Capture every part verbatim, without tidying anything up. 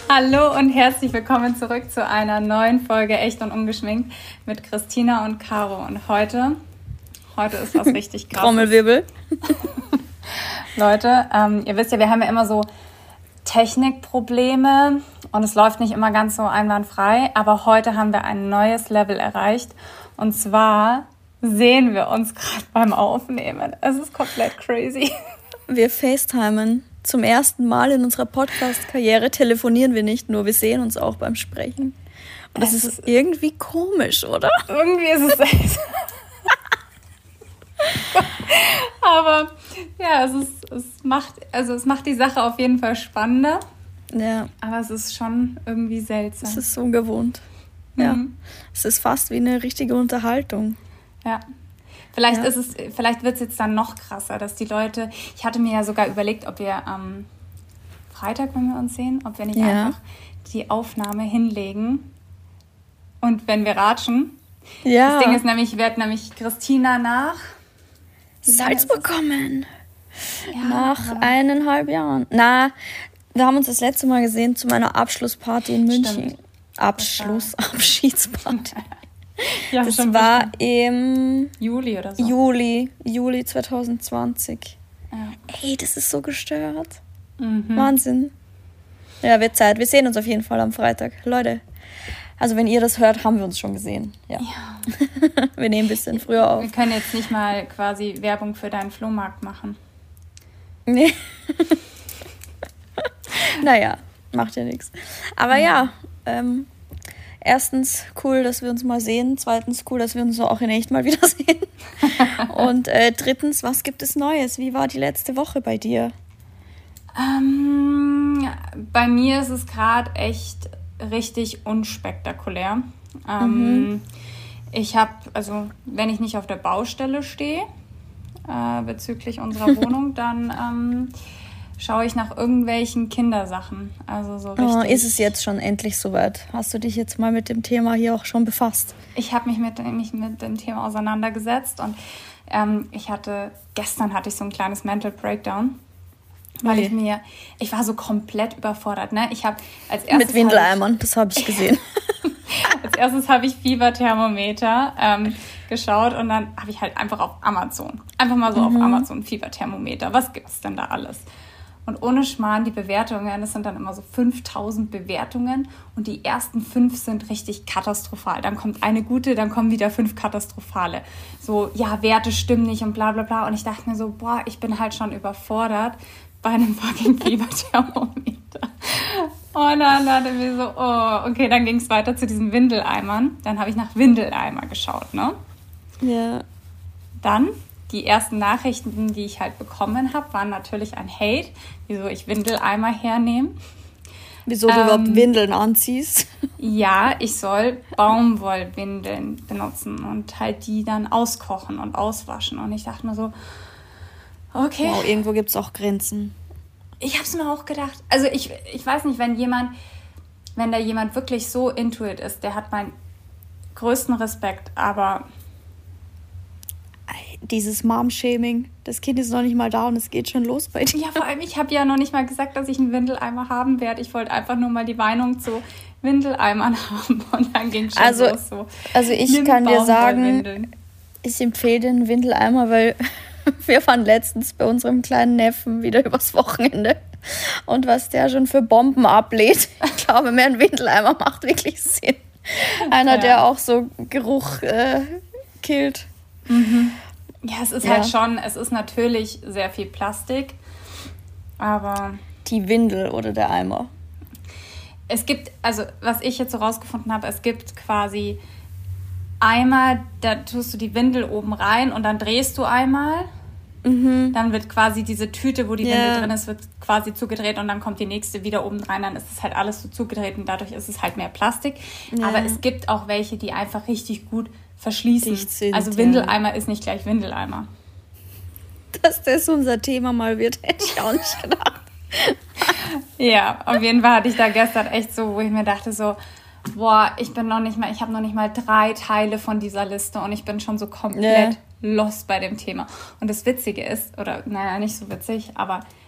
Hallo und herzlich willkommen zurück zu einer neuen Folge Echt und Ungeschminkt mit Christina und Caro. Und heute, heute ist was richtig krasses. Trommelwirbel. Leute, ähm, ihr wisst ja, wir haben ja immer so Technikprobleme und es läuft nicht immer ganz so einwandfrei. Aber heute haben wir ein neues Level erreicht. Und zwar sehen wir uns gerade beim Aufnehmen. Es ist komplett crazy. Wir FaceTimen. Zum ersten Mal in unserer Podcast-Karriere telefonieren wir nicht nur, wir sehen uns auch beim Sprechen. Und das es ist irgendwie komisch, oder? Irgendwie ist es echt. Aber ja, es ist, es macht, also es macht die Sache auf jeden Fall spannender. Ja. Aber es ist schon irgendwie seltsam. Es ist so ungewohnt. Ja. Mhm. Es ist fast wie eine richtige Unterhaltung. Ja. Vielleicht ja. ist es, vielleicht wird es jetzt dann noch krasser, dass die Leute, ich hatte mir ja sogar überlegt, ob wir am Freitag, wenn wir uns sehen, ob wir nicht ja. einfach die Aufnahme hinlegen und wenn wir ratschen. Ja. Das Ding ist nämlich, ich werde nämlich Christina nach Salzburg kommen. Ja, nach eineinhalb Jahren. Na, wir haben uns das letzte Mal gesehen zu meiner Abschlussparty in München. Stimmt. Abschluss, Abschiedsparty. Ja, das war im Juli oder so. Juli, Juli zwanzig zwanzig. Ja. Ey, das ist so gestört. Mhm. Wahnsinn. Ja, wird Zeit. Wir sehen uns auf jeden Fall am Freitag. Leute, also wenn ihr das hört, haben wir uns schon gesehen. Ja. ja. Wir nehmen ein bisschen früher auf. Wir können jetzt nicht mal quasi Werbung für deinen Flohmarkt machen. Nee. Naja, macht ja nichts. Aber mhm. ja, ähm, erstens cool, dass wir uns mal sehen. Zweitens cool, dass wir uns auch in echt mal wiedersehen. Und äh, drittens, was gibt es Neues? Wie war die letzte Woche bei dir? Ähm, bei mir ist es gerade echt richtig unspektakulär. Ähm, mhm. Ich habe, also wenn ich nicht auf der Baustelle stehe, äh, bezüglich unserer Wohnung, dann ähm, schaue ich nach irgendwelchen Kindersachen. Also so richtig. Oh, ist es jetzt schon endlich soweit? Hast du dich jetzt mal mit dem Thema hier auch schon befasst? Ich habe mich mit, mich mit dem Thema auseinandergesetzt und ähm, ich hatte, gestern hatte ich so ein kleines Mental Breakdown, weil okay. ich mir, ich war so komplett überfordert, ne? Ich habe als erstes mit Windeleimern, das habe ich gesehen. Als erstes habe ich Fieberthermometer ähm, geschaut und dann habe ich halt einfach auf Amazon, einfach mal so mhm. auf Amazon Fieberthermometer, was gibt's denn da alles? Und ohne Schmarrn, die Bewertungen, das sind dann immer so fünftausend Bewertungen und die ersten fünf sind richtig katastrophal. Dann kommt eine gute, dann kommen wieder fünf katastrophale. So, ja, Werte stimmen nicht und bla bla bla. Und ich dachte mir so, boah, ich bin halt schon überfordert bei einem fucking Fieberthermometer. Und dann dachte ich mir so, oh, okay, dann ging es weiter zu diesen Windeleimern. Dann habe ich nach Windeleimer geschaut, ne? Ja. Dann die ersten Nachrichten, die ich halt bekommen habe, waren natürlich ein Hate, wieso ich Windeleimer hernehme. Wieso du ähm, überhaupt Windeln anziehst? Ja, ich soll Baumwollwindeln benutzen und halt die dann auskochen und auswaschen. Und ich dachte mir so, okay. Wow, irgendwo gibt es auch Grenzen. Ich habe es mir auch gedacht. Also ich, ich weiß nicht, wenn jemand, wenn da jemand wirklich so into it ist, der hat meinen größten Respekt, aber dieses Mom-Shaming, das Kind ist noch nicht mal da und es geht schon los bei dir. Ja, vor allem, ich habe ja noch nicht mal gesagt, dass ich einen Windeleimer haben werde. Ich wollte einfach nur mal die Meinung zu Windeleimern haben und dann ging schon also, los so. Also ich Nimm kann dir sagen, ich empfehle den Windeleimer, weil wir waren letztens bei unserem kleinen Neffen wieder übers Wochenende und was der schon für Bomben ablädt, ich glaube, mehr ein Windeleimer macht wirklich Sinn. Einer, ja. der auch so Geruch äh, killt. Mhm. Ja, es ist ja. halt schon, es ist natürlich sehr viel Plastik, aber... Die Windel oder der Eimer? Es gibt, also was ich jetzt so rausgefunden habe, es gibt quasi Eimer, da tust du die Windel oben rein und dann drehst du einmal. Mhm. Dann wird quasi diese Tüte, wo die ja. Windel drin ist, wird quasi zugedreht und dann kommt die nächste wieder oben rein. Dann ist es halt alles so zugedreht und dadurch ist es halt mehr Plastik. Ja. Aber es gibt auch welche, die einfach richtig gut verschließen. Sind, also Windeleimer ja. ist nicht gleich Windeleimer. Dass das unser Thema mal wird, hätte ich auch nicht gedacht. Ja, auf jeden Fall hatte ich da gestern echt so, wo ich mir dachte so, boah, ich bin noch nicht mal, ich habe noch nicht mal drei Teile von dieser Liste und ich bin schon so komplett yeah. lost bei dem Thema. Und das Witzige ist, oder naja, nicht so witzig, aber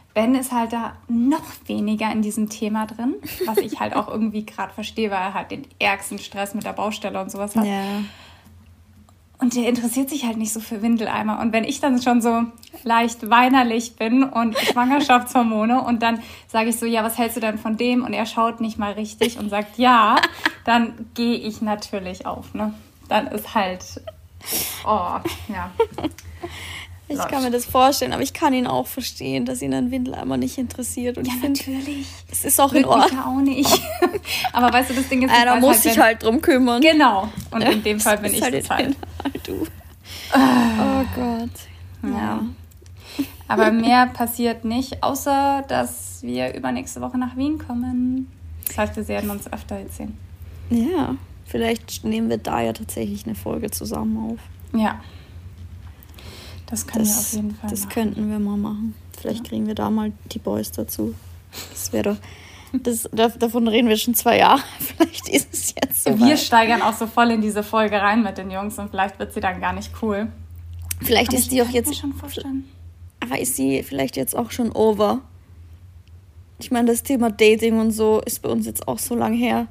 Ben ist halt da noch weniger in diesem Thema drin, was ich halt auch irgendwie gerade verstehe, weil er halt den ärgsten Stress mit der Baustelle und sowas hat. Ja. Und der interessiert sich halt nicht so für Windeleimer. Und wenn ich dann schon so leicht weinerlich bin und Schwangerschaftshormone und dann sage ich so, ja, was hältst du denn von dem? Und er schaut nicht mal richtig und sagt ja, dann gehe ich natürlich auf, ne? Dann ist halt, oh, ja. Ich Läuft. kann mir das vorstellen, aber ich kann ihn auch verstehen, dass ihn ein Windeleimer nicht interessiert. Und ja, ich find, natürlich. Es ist auch in Ordnung. Ja, auch nicht. Aber weißt du, das Ding ist... Ja, da muss ich halt, halt drum kümmern. Genau. Und in dem Fall bin ich halt das halt. Du. Oh Gott. Ja. ja. Aber mehr passiert nicht, außer dass wir übernächste Woche nach Wien kommen. Das heißt, wir werden uns öfter jetzt sehen. Ja, vielleicht nehmen wir da ja tatsächlich eine Folge zusammen auf. Ja. Das können das, wir auf jeden Fall Das machen. könnten wir mal machen. Vielleicht ja. kriegen wir da mal die Boys dazu. Das wäre doch... Das, davon reden wir schon zwei Jahre. Vielleicht ist es jetzt so. Wir weit. steigern auch so voll in diese Folge rein mit den Jungs und vielleicht wird sie dann gar nicht cool. Vielleicht aber ist die auch jetzt... Mir schon vorstellen. Aber ist sie vielleicht jetzt auch schon over? Ich meine, das Thema Dating und so ist bei uns jetzt auch so lang her.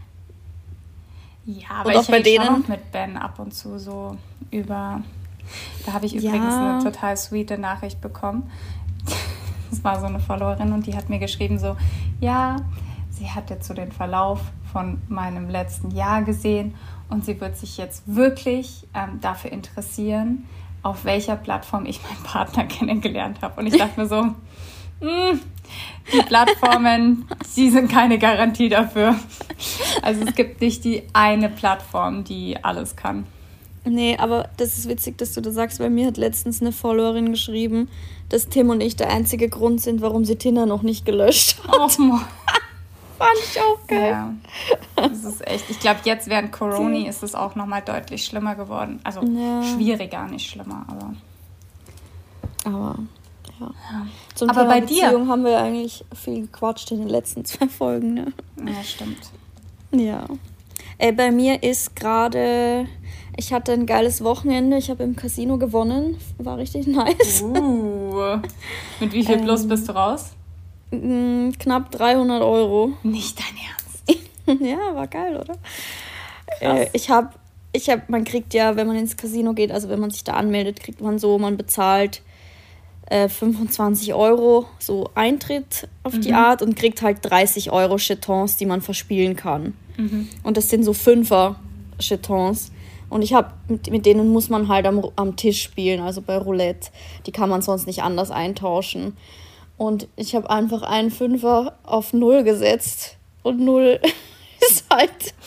Ja, aber und ich rede schon noch mit Ben ab und zu so über... Da habe ich übrigens ja. eine total sweete Nachricht bekommen. Das war so eine Followerin und die hat mir geschrieben so, ja, sie hat jetzt so den Verlauf von meinem letzten Jahr gesehen und sie wird sich jetzt wirklich ähm, dafür interessieren, auf welcher Plattform ich meinen Partner kennengelernt habe. Und ich dachte mir so, mh, die Plattformen, die sind keine Garantie dafür. Also es gibt nicht die eine Plattform, die alles kann. Nee, aber das ist witzig, dass du das sagst, weil mir hat letztens eine Followerin geschrieben, dass Tim und ich der einzige Grund sind, warum sie Tinder noch nicht gelöscht hat. Oh Mann. Fand ich auch geil. Ja, das ist echt, ich glaube, jetzt während Corona ist es auch nochmal deutlich schlimmer geworden. Also ja. schwieriger, nicht schlimmer, aber... Aber, ja. ja. Zum aber Thema bei Beziehung dir haben wir eigentlich viel gequatscht in den letzten zwei Folgen, ne? Ja, stimmt. Ja. Äh, bei mir ist gerade... Ich hatte ein geiles Wochenende. Ich habe im Casino gewonnen. War richtig nice. Uh, mit wie viel Plus ähm, bist du raus? Knapp dreihundert Euro. Nicht dein Ernst? Ja, war geil, oder? Äh, ich habe, ich hab, man kriegt ja, wenn man ins Casino geht, also wenn man sich da anmeldet, kriegt man so, man bezahlt äh, fünfundzwanzig Euro, so Eintritt auf mhm. die Art und kriegt halt dreißig Euro Jetons, die man verspielen kann. Mhm. Und das sind so Fünfer Jetons. Und ich habe, mit, mit denen muss man halt am, am Tisch spielen, also bei Roulette. Die kann man sonst nicht anders eintauschen. Und ich habe einfach einen Fünfer auf Null gesetzt. Und Null ist halt...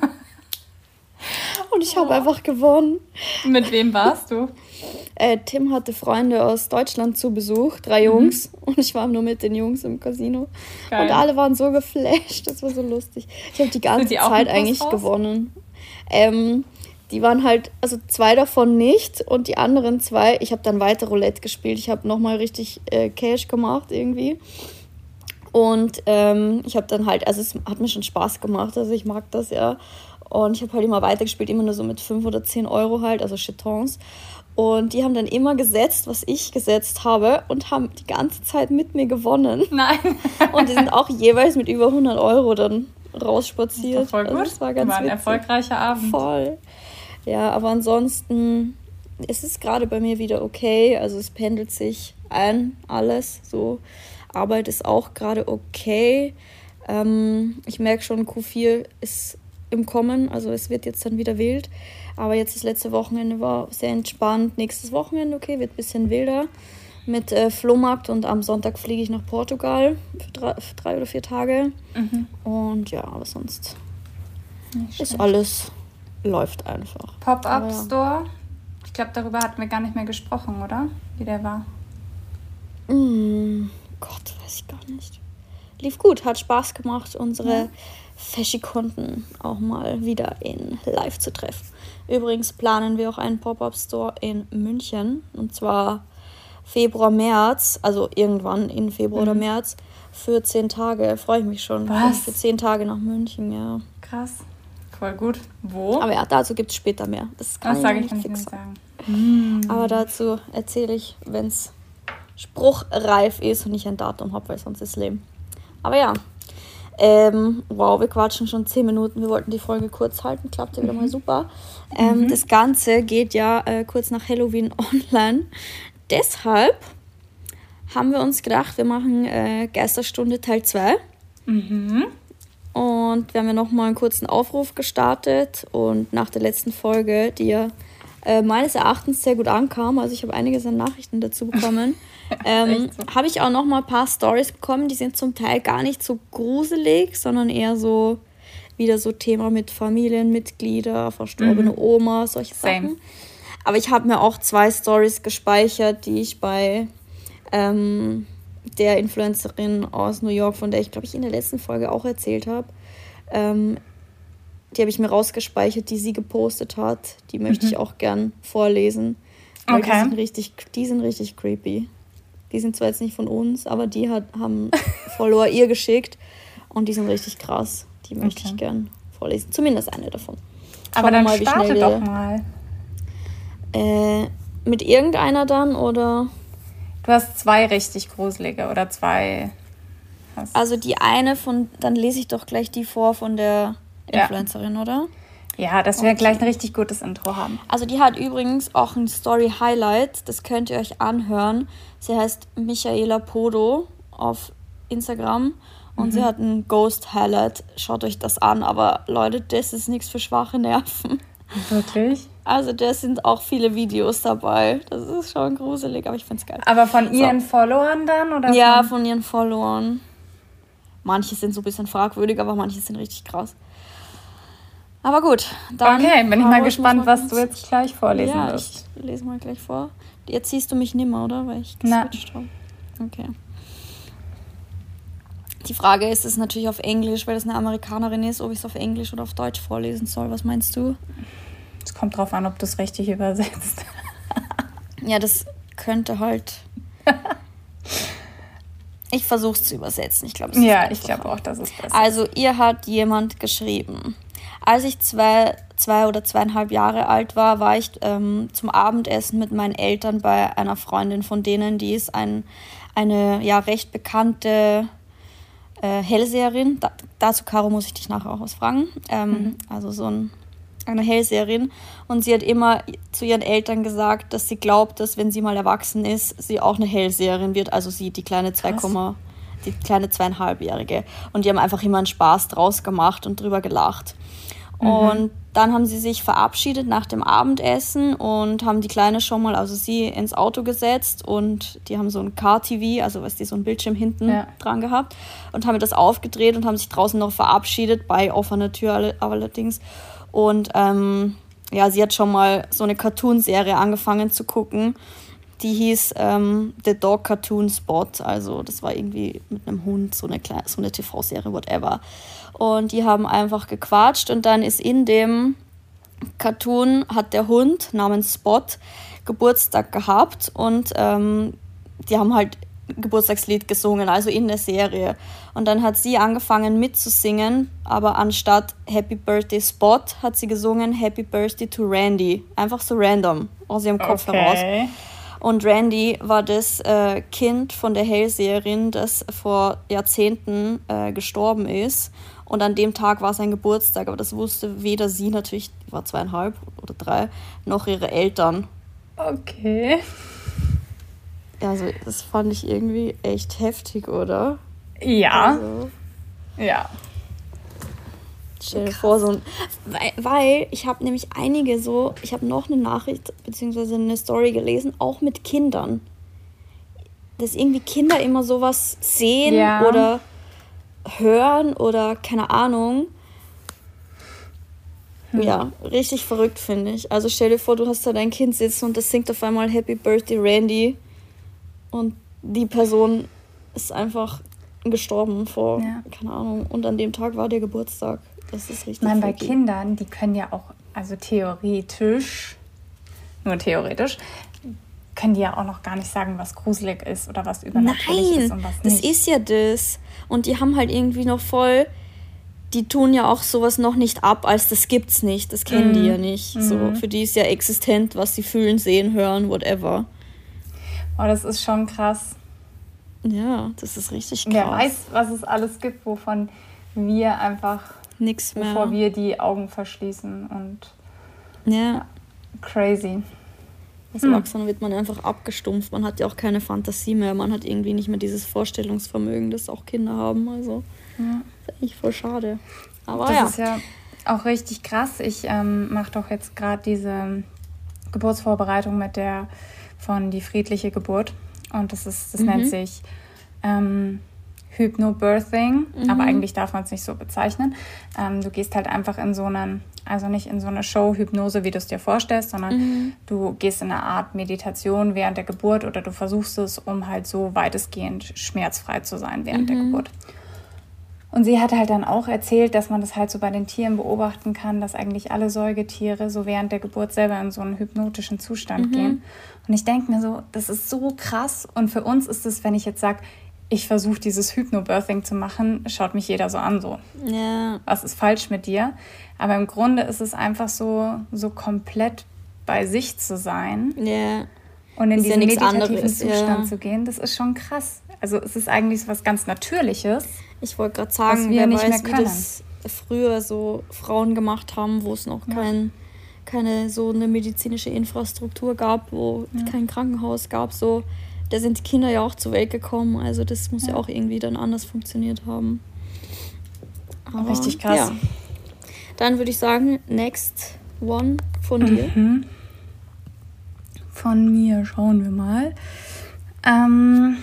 Und ich habe oh. einfach gewonnen. Mit wem warst du? Äh, Tim hatte Freunde aus Deutschland zu Besuch, drei Jungs. Mhm. Und ich war nur mit den Jungs im Casino. Geil. Und alle waren so geflasht. Das war so lustig. Ich habe die ganze die Zeit eigentlich raus? gewonnen. Ähm... Die waren halt, also zwei davon nicht und die anderen zwei, ich habe dann weiter Roulette gespielt. Ich habe nochmal richtig äh, Cash gemacht irgendwie. Und ähm, ich habe dann halt, also es hat mir schon Spaß gemacht, also ich mag das ja. Und ich habe halt immer weiter gespielt, immer nur so mit fünf oder zehn Euro halt, also Jetons. Und die haben dann immer gesetzt, was ich gesetzt habe und haben die ganze Zeit mit mir gewonnen. Nein. Und die sind auch jeweils mit über hundert Euro dann rausspaziert. Das war voll gut. Also das war ganz war ein witzig. erfolgreicher Abend. Voll. Ja, aber ansonsten ist es gerade bei mir wieder okay. Also es pendelt sich ein, alles so. Arbeit ist auch gerade okay. Ähm, ich merke schon, Q vier ist im Kommen. Also es wird jetzt dann wieder wild. Aber jetzt das letzte Wochenende war sehr entspannt. Nächstes Wochenende, okay, wird ein bisschen wilder. Mit äh, Flohmarkt und am Sonntag fliege ich nach Portugal für drei, für drei oder vier Tage. Mhm. Und ja, aber sonst ist alles... läuft einfach. Pop-Up-Store? Ich glaube, darüber hatten wir gar nicht mehr gesprochen, oder? Wie der war. Mm, Gott, weiß ich gar nicht. Lief gut, hat Spaß gemacht, unsere ja. Feschi-Kunden auch mal wieder in live zu treffen. Übrigens planen wir auch einen Pop-Up-Store in München. Und zwar Februar, März, also irgendwann in Februar mhm. oder März, für zehn Tage. Freue ich mich schon. Was? Für zehn Tage nach München, ja. Krass. Voll gut. Wo? Aber ja, dazu gibt es später mehr. Das kann das ich sage nicht ich fix nicht sagen. Mm. Aber dazu erzähle ich, wenn es spruchreif ist und ich ein Datum habe, weil sonst ist es lame. Aber ja, ähm, wow, wir quatschen schon zehn Minuten. Wir wollten die Folge kurz halten, klappt ja wieder mal super. Ähm, mhm. Das Ganze geht ja äh, kurz nach Halloween online. Deshalb haben wir uns gedacht, wir machen äh, Geisterstunde Teil zwei. Mhm. Und wir haben ja nochmal einen kurzen Aufruf gestartet. Und nach der letzten Folge, die ja äh, meines Erachtens sehr gut ankam, also ich habe einiges an Nachrichten dazu bekommen, ähm, so. habe ich auch nochmal ein paar Storys bekommen, die sind zum Teil gar nicht so gruselig, sondern eher so wieder so Thema mit Familienmitglieder, verstorbene mhm. Oma, solche Same. Sachen. Aber ich habe mir auch zwei Storys gespeichert, die ich bei ähm, der Influencerin aus New York, von der ich, glaube ich, in der letzten Folge auch erzählt habe, ähm, die habe ich mir rausgespeichert, die sie gepostet hat. Die möchte mhm. ich auch gern vorlesen. Weil okay. Die sind richtig, die sind richtig creepy. Die sind zwar jetzt nicht von uns, aber die hat, haben Follower ihr geschickt und die sind richtig krass. Die möchte okay. ich gern vorlesen. Zumindest eine davon. Schauen aber dann mal, starte doch mal. Äh, mit irgendeiner dann, oder? Du hast zwei richtig gruselige oder zwei. Hast also die eine von, dann lese ich doch gleich die vor von der Influencerin, ja. oder? Ja, dass wir okay. gleich ein richtig gutes Intro haben. Also die hat übrigens auch ein Story-Highlight, das könnt ihr euch anhören. Sie heißt Michaela Podo auf Instagram und mhm. sie hat ein Ghost-Highlight. Schaut euch das an, aber Leute, das ist nichts für schwache Nerven. Wirklich? Also da sind auch viele Videos dabei. Das ist schon gruselig, aber ich find's geil. Aber von ihren so. Followern dann? Oder ja, von? von ihren Followern. Manche sind so ein bisschen fragwürdig, aber manche sind richtig krass. Aber gut, dann... Okay, bin ich mal gespannt, was du jetzt gleich vorlesen ja, wirst. Ja, ich lese mal gleich vor. Jetzt siehst du mich nimmer, oder? Weil ich geswitcht habe. Okay. Die Frage ist es natürlich auf Englisch, weil das eine Amerikanerin ist, ob ich es auf Englisch oder auf Deutsch vorlesen soll. Was meinst du? Es kommt drauf an, ob du es richtig übersetzt. Ja, das könnte halt... Ich versuche es zu übersetzen. Ich glaube, ja, ich glaube auch, dass es besser ist. Also, ihr hat jemand geschrieben. Als ich zwei, zwei oder zweieinhalb Jahre alt war, war ich ähm, zum Abendessen mit meinen Eltern bei einer Freundin von denen, die ist ein, eine ja, recht bekannte äh, Hellseherin. Da, dazu, Caro, muss ich dich nachher auch was fragen. Ähm, mhm. Also so ein, eine Hellseherin. Und sie hat immer zu ihren Eltern gesagt, dass sie glaubt, dass wenn sie mal erwachsen ist, sie auch eine Hellseherin wird. Also sie, die kleine zwei, die kleine zweieinhalbjährige. Und die haben einfach immer einen Spaß draus gemacht und drüber gelacht. Mhm. Und dann haben sie sich verabschiedet nach dem Abendessen und haben die Kleine schon mal, also sie, ins Auto gesetzt und die haben so ein Car-T V, also was die so ein Bildschirm hinten ja. dran gehabt und haben das aufgedreht und haben sich draußen noch verabschiedet, bei offener Tür allerdings. Und ähm, ja, sie hat schon mal so eine Cartoon-Serie angefangen zu gucken, die hieß ähm, The Dog Cartoon Spot, also das war irgendwie mit einem Hund, so eine, kleine, so eine T V-Serie, whatever. Und die haben einfach gequatscht und dann ist in dem Cartoon, hat der Hund namens Spot Geburtstag gehabt und ähm, die haben halt Geburtstagslied gesungen, also in der Serie. Und dann hat sie angefangen mitzusingen, aber anstatt Happy Birthday Spot hat sie gesungen Happy Birthday to Randy. Einfach so random, aus ihrem Kopf okay. heraus. Und Randy war das äh, Kind von der Hellseherin, das vor Jahrzehnten äh, gestorben ist. Und an dem Tag war sein Geburtstag, aber das wusste weder sie, natürlich, die war zweieinhalb oder drei, noch ihre Eltern. Okay. Also das fand ich irgendwie echt heftig, oder? Ja. Also, ja. Stell dir vor, so ein... Weil, weil ich habe nämlich einige so... Ich habe noch eine Nachricht bzw. eine Story gelesen, auch mit Kindern. Dass irgendwie Kinder immer sowas sehen ja. oder hören oder keine Ahnung. Hm. Ja, richtig verrückt, finde ich. Also stell dir vor, du hast da dein Kind sitzen und das singt auf einmal Happy Birthday Randy und die Person ist einfach gestorben vor, ja. keine Ahnung, und an dem Tag war der Geburtstag. Das ist richtig. Nein, bei Kindern, die können ja auch, also theoretisch, nur theoretisch, können die ja auch noch gar nicht sagen, was gruselig ist oder was übernatürlich Nein, ist und was nicht. Das ist ja das. Und die haben halt irgendwie noch voll, die tun ja auch sowas noch nicht ab, als das gibt's nicht. Das kennen mm. die ja nicht. Mm. So, für die ist ja existent, was sie fühlen, sehen, hören, whatever. Oh, das ist schon krass. Ja, das ist richtig krass. Wer weiß, was es alles gibt, wovon wir einfach nichts mehr, bevor wir die Augen verschließen und ja, ja crazy. Als Erwachsener wird man einfach abgestumpft. Man hat ja auch keine Fantasie mehr. Man hat irgendwie nicht mehr dieses Vorstellungsvermögen, das auch Kinder haben. Also, ja. Das ist eigentlich voll schade. Aber das ja. ist ja auch richtig krass. Ich ähm, mache doch jetzt gerade diese Geburtsvorbereitung mit der von Die friedliche Geburt. Und das ist, das mhm. nennt sich ähm, Hypnobirthing. Mhm. Aber eigentlich darf man es nicht so bezeichnen. Ähm, du gehst halt einfach in so einen Also nicht in so eine Show-Hypnose, wie du es dir vorstellst, sondern mhm. du gehst in eine Art Meditation während der Geburt oder du versuchst es, um halt so weitestgehend schmerzfrei zu sein während mhm. der Geburt. Und sie hat halt dann auch erzählt, dass man das halt so bei den Tieren beobachten kann, dass eigentlich alle Säugetiere so während der Geburt selber in so einen hypnotischen Zustand mhm. gehen. Und ich denke mir so, das ist so krass. Und für uns ist es, wenn ich jetzt sage, ich versuche dieses Hypnobirthing zu machen, schaut mich jeder so an, so, ja. was ist falsch mit dir? Aber im Grunde ist es einfach so, so komplett bei sich zu sein ja. und in ist diesen ja meditativen anderes, Zustand ja. zu gehen, das ist schon krass. Also es ist eigentlich so was ganz Natürliches. Ich wollte gerade sagen, wer nicht weiß, wie das früher so Frauen gemacht haben, wo es noch ja. kein, keine so eine medizinische Infrastruktur gab, wo ja. kein Krankenhaus gab, so, da sind die Kinder ja auch zur Welt gekommen. Also das muss ja, ja auch irgendwie dann anders funktioniert haben. Aber, richtig krass. Ja. Dann würde ich sagen, next one von dir. Mhm. Von mir, schauen wir mal. Ähm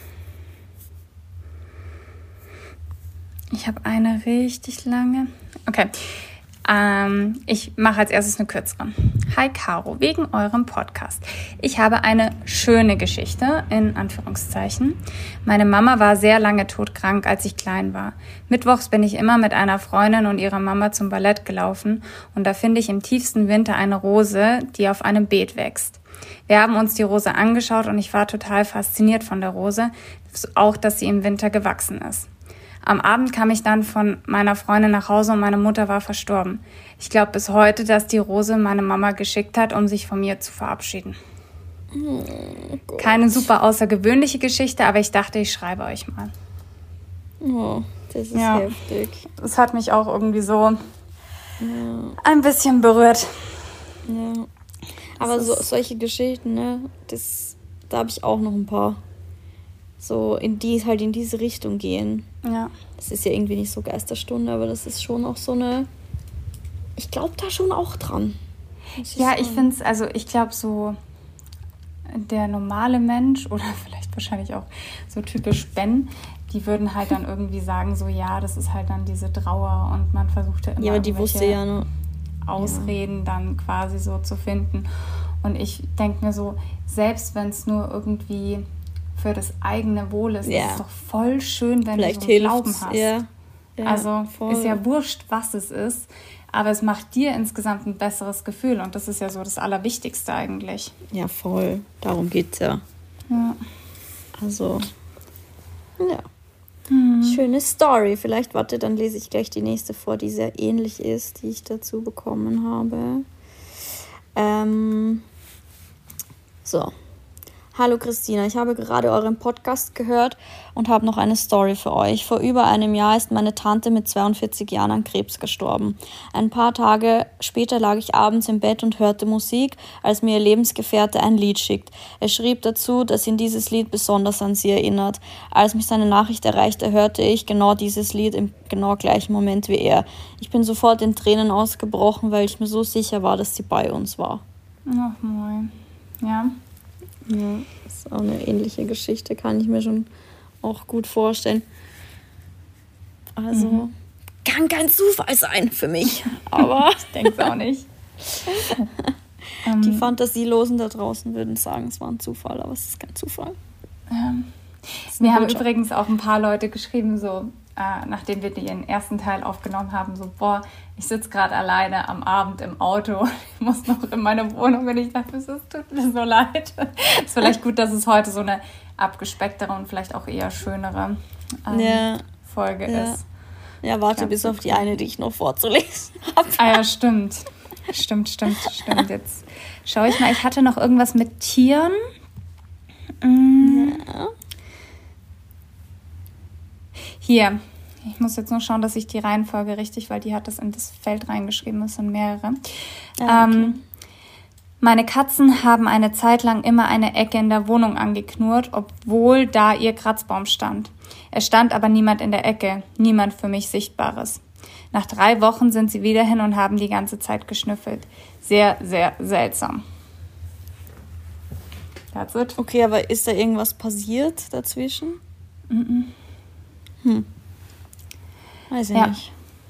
ich habe eine richtig lange. Okay. Ähm, ich mache als erstes eine kürzere. Hi Caro, wegen eurem Podcast. Ich habe eine schöne Geschichte, in Anführungszeichen. Meine Mama war sehr lange todkrank, als ich klein war. Mittwochs bin ich immer mit einer Freundin und ihrer Mama zum Ballett gelaufen und da finde ich im tiefsten Winter eine Rose, die auf einem Beet wächst. Wir haben uns die Rose angeschaut und ich war total fasziniert von der Rose, auch dass sie im Winter gewachsen ist. Am Abend kam ich dann von meiner Freundin nach Hause und meine Mutter war verstorben. Ich glaube bis heute, dass die Rose meine Mama geschickt hat, um sich von mir zu verabschieden. Oh Gott. Keine super außergewöhnliche Geschichte, aber ich dachte, ich schreibe euch mal. Oh, das ist ja. heftig. Das hat mich auch irgendwie so ja. ein bisschen berührt. Ja. Aber so, solche Geschichten, ne, das, da habe ich auch noch ein paar. So in die halt in diese Richtung gehen. Ja. Das ist ja irgendwie nicht so Geisterstunde, aber das ist schon auch so eine. Ich glaube da schon auch dran. Ich ja, sagen. ich finde es, also ich glaube so der normale Mensch oder vielleicht wahrscheinlich auch so typisch Ben, die würden halt dann irgendwie sagen so, ja, das ist halt dann diese Trauer und man versuchte immer ja, aber die wusste ja nur Ausreden ja. dann quasi so zu finden. Und ich denke mir so, selbst wenn es nur irgendwie für das eigene Wohl ist, ja. ist es doch voll schön, wenn Vielleicht du so einen Glauben hast. Ja. Ja, also voll. Ist ja wurscht, was es ist, aber es macht dir insgesamt ein besseres Gefühl und das ist ja so das Allerwichtigste eigentlich. Ja, voll. Darum geht's ja. Ja. Also, ja. Hm. Schöne Story. Vielleicht, warte, dann lese ich gleich die nächste vor, die sehr ähnlich ist, die ich dazu bekommen habe. Ähm, so. Hallo Christina, ich habe gerade euren Podcast gehört und habe noch eine Story für euch. Vor über einem Jahr ist meine Tante mit zweiundvierzig Jahren an Krebs gestorben. Ein paar Tage später lag ich abends im Bett und hörte Musik, als mir ihr Lebensgefährte ein Lied schickt. Er schrieb dazu, dass ihn dieses Lied besonders an sie erinnert. Als mich seine Nachricht erreichte, hörte ich genau dieses Lied im genau gleichen Moment wie er. Ich bin sofort in Tränen ausgebrochen, weil ich mir so sicher war, dass sie bei uns war. Ach moin. Ja. Ja, das ist auch eine ähnliche Geschichte, kann ich mir schon auch gut vorstellen. Also, mhm. kann kein Zufall sein für mich, aber ich denke es auch nicht. Die Fantasielosen da draußen würden sagen, es war ein Zufall, aber es ist kein Zufall. Ähm, mir haben übrigens auch ein paar Leute geschrieben, so äh, nachdem wir ihren ersten Teil aufgenommen haben, so, boah, ich sitze gerade alleine am Abend im Auto, ich muss noch in meine Wohnung und ich dachte, es tut mir so leid. Es ist vielleicht gut, dass es heute so eine abgespecktere und vielleicht auch eher schönere ähm, ja. Folge ja. ist. Ja, warte bis auf die eine, die ich noch vorzulesen habe. Ah ja, stimmt. Stimmt, stimmt, stimmt. Jetzt schaue ich mal, ich hatte noch irgendwas mit Tieren. Mm. Ja. Hier. Ich muss jetzt nur schauen, dass ich die Reihenfolge richtig, weil die hat das in das Feld reingeschrieben, das sind mehrere. Ah, okay. ähm, meine Katzen haben eine Zeit lang immer eine Ecke in der Wohnung angeknurrt, obwohl da ihr Kratzbaum stand. Es stand aber niemand in der Ecke, niemand für mich Sichtbares. Nach drei Wochen sind sie wieder hin und haben die ganze Zeit geschnüffelt. Sehr, sehr seltsam. That's it. Okay, aber ist da irgendwas passiert dazwischen? Mhm. Hm. Weiß ich ja. nicht.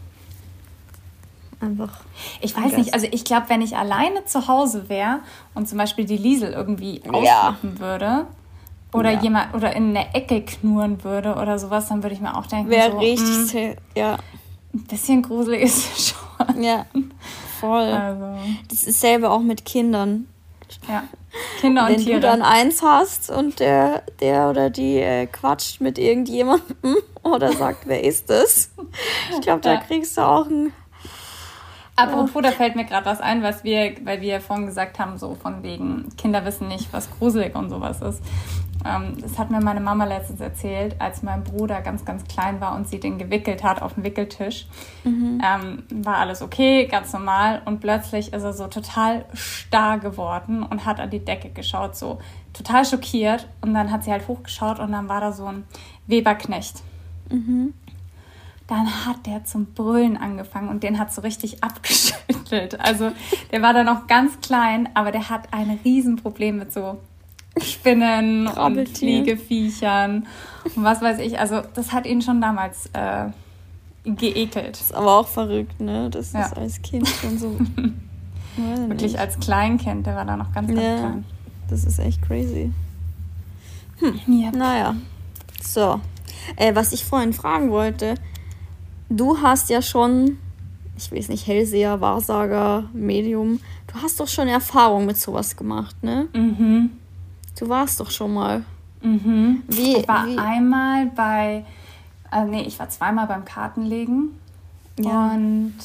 Einfach. Ich weiß nicht, also ich glaube, wenn ich alleine zu Hause wäre und zum Beispiel die Liesel irgendwie ausflippen ja. würde oder ja. jemand oder in der Ecke knurren würde oder sowas, dann würde ich mir auch denken, wäre so, richtig, mh, ja. Ein bisschen gruselig ist es schon. Ja, voll. Also. Das ist selber auch mit Kindern. Ja, Kinder und Wenn Tiere. Wenn du dann eins hast und der, der oder die äh, quatscht mit irgendjemandem oder sagt, wer ist das? Ich glaube, da ja. kriegst du auch ein... Apropos, da fällt mir gerade was ein, was wir, weil wir ja vorhin gesagt haben, so von wegen, Kinder wissen nicht, was gruselig und sowas ist. Ähm, das hat mir meine Mama letztens erzählt, als mein Bruder ganz, ganz klein war und sie den gewickelt hat auf dem Wickeltisch. Mhm. Ähm, war alles okay, ganz normal. Und plötzlich ist er so total starr geworden und hat an die Decke geschaut, so total schockiert. Und dann hat sie halt hochgeschaut und dann war da so ein Weberknecht. Mhm. Dann hat der zum Brüllen angefangen und den hat so richtig abgeschüttelt. Also der war da noch ganz klein, aber der hat ein Riesenproblem mit so Spinnen und Fliegeviechern und was weiß ich. Also das hat ihn schon damals äh, geekelt. Das ist aber auch verrückt, ne? Das ja. ist als Kind schon so... Wirklich nicht. Als Kleinkind, der war da noch ganz, ganz ja, klein. Das ist echt crazy. Hm. Ja. Naja, so. Äh, was ich vorhin fragen wollte... Du hast ja schon, ich weiß nicht, Hellseher, Wahrsager, Medium, du hast doch schon Erfahrung mit sowas gemacht, ne? Mhm. Du warst doch schon mal. Mhm. Wie, ich war wie? einmal bei, äh, nee, ich war zweimal beim Kartenlegen. Ja. Und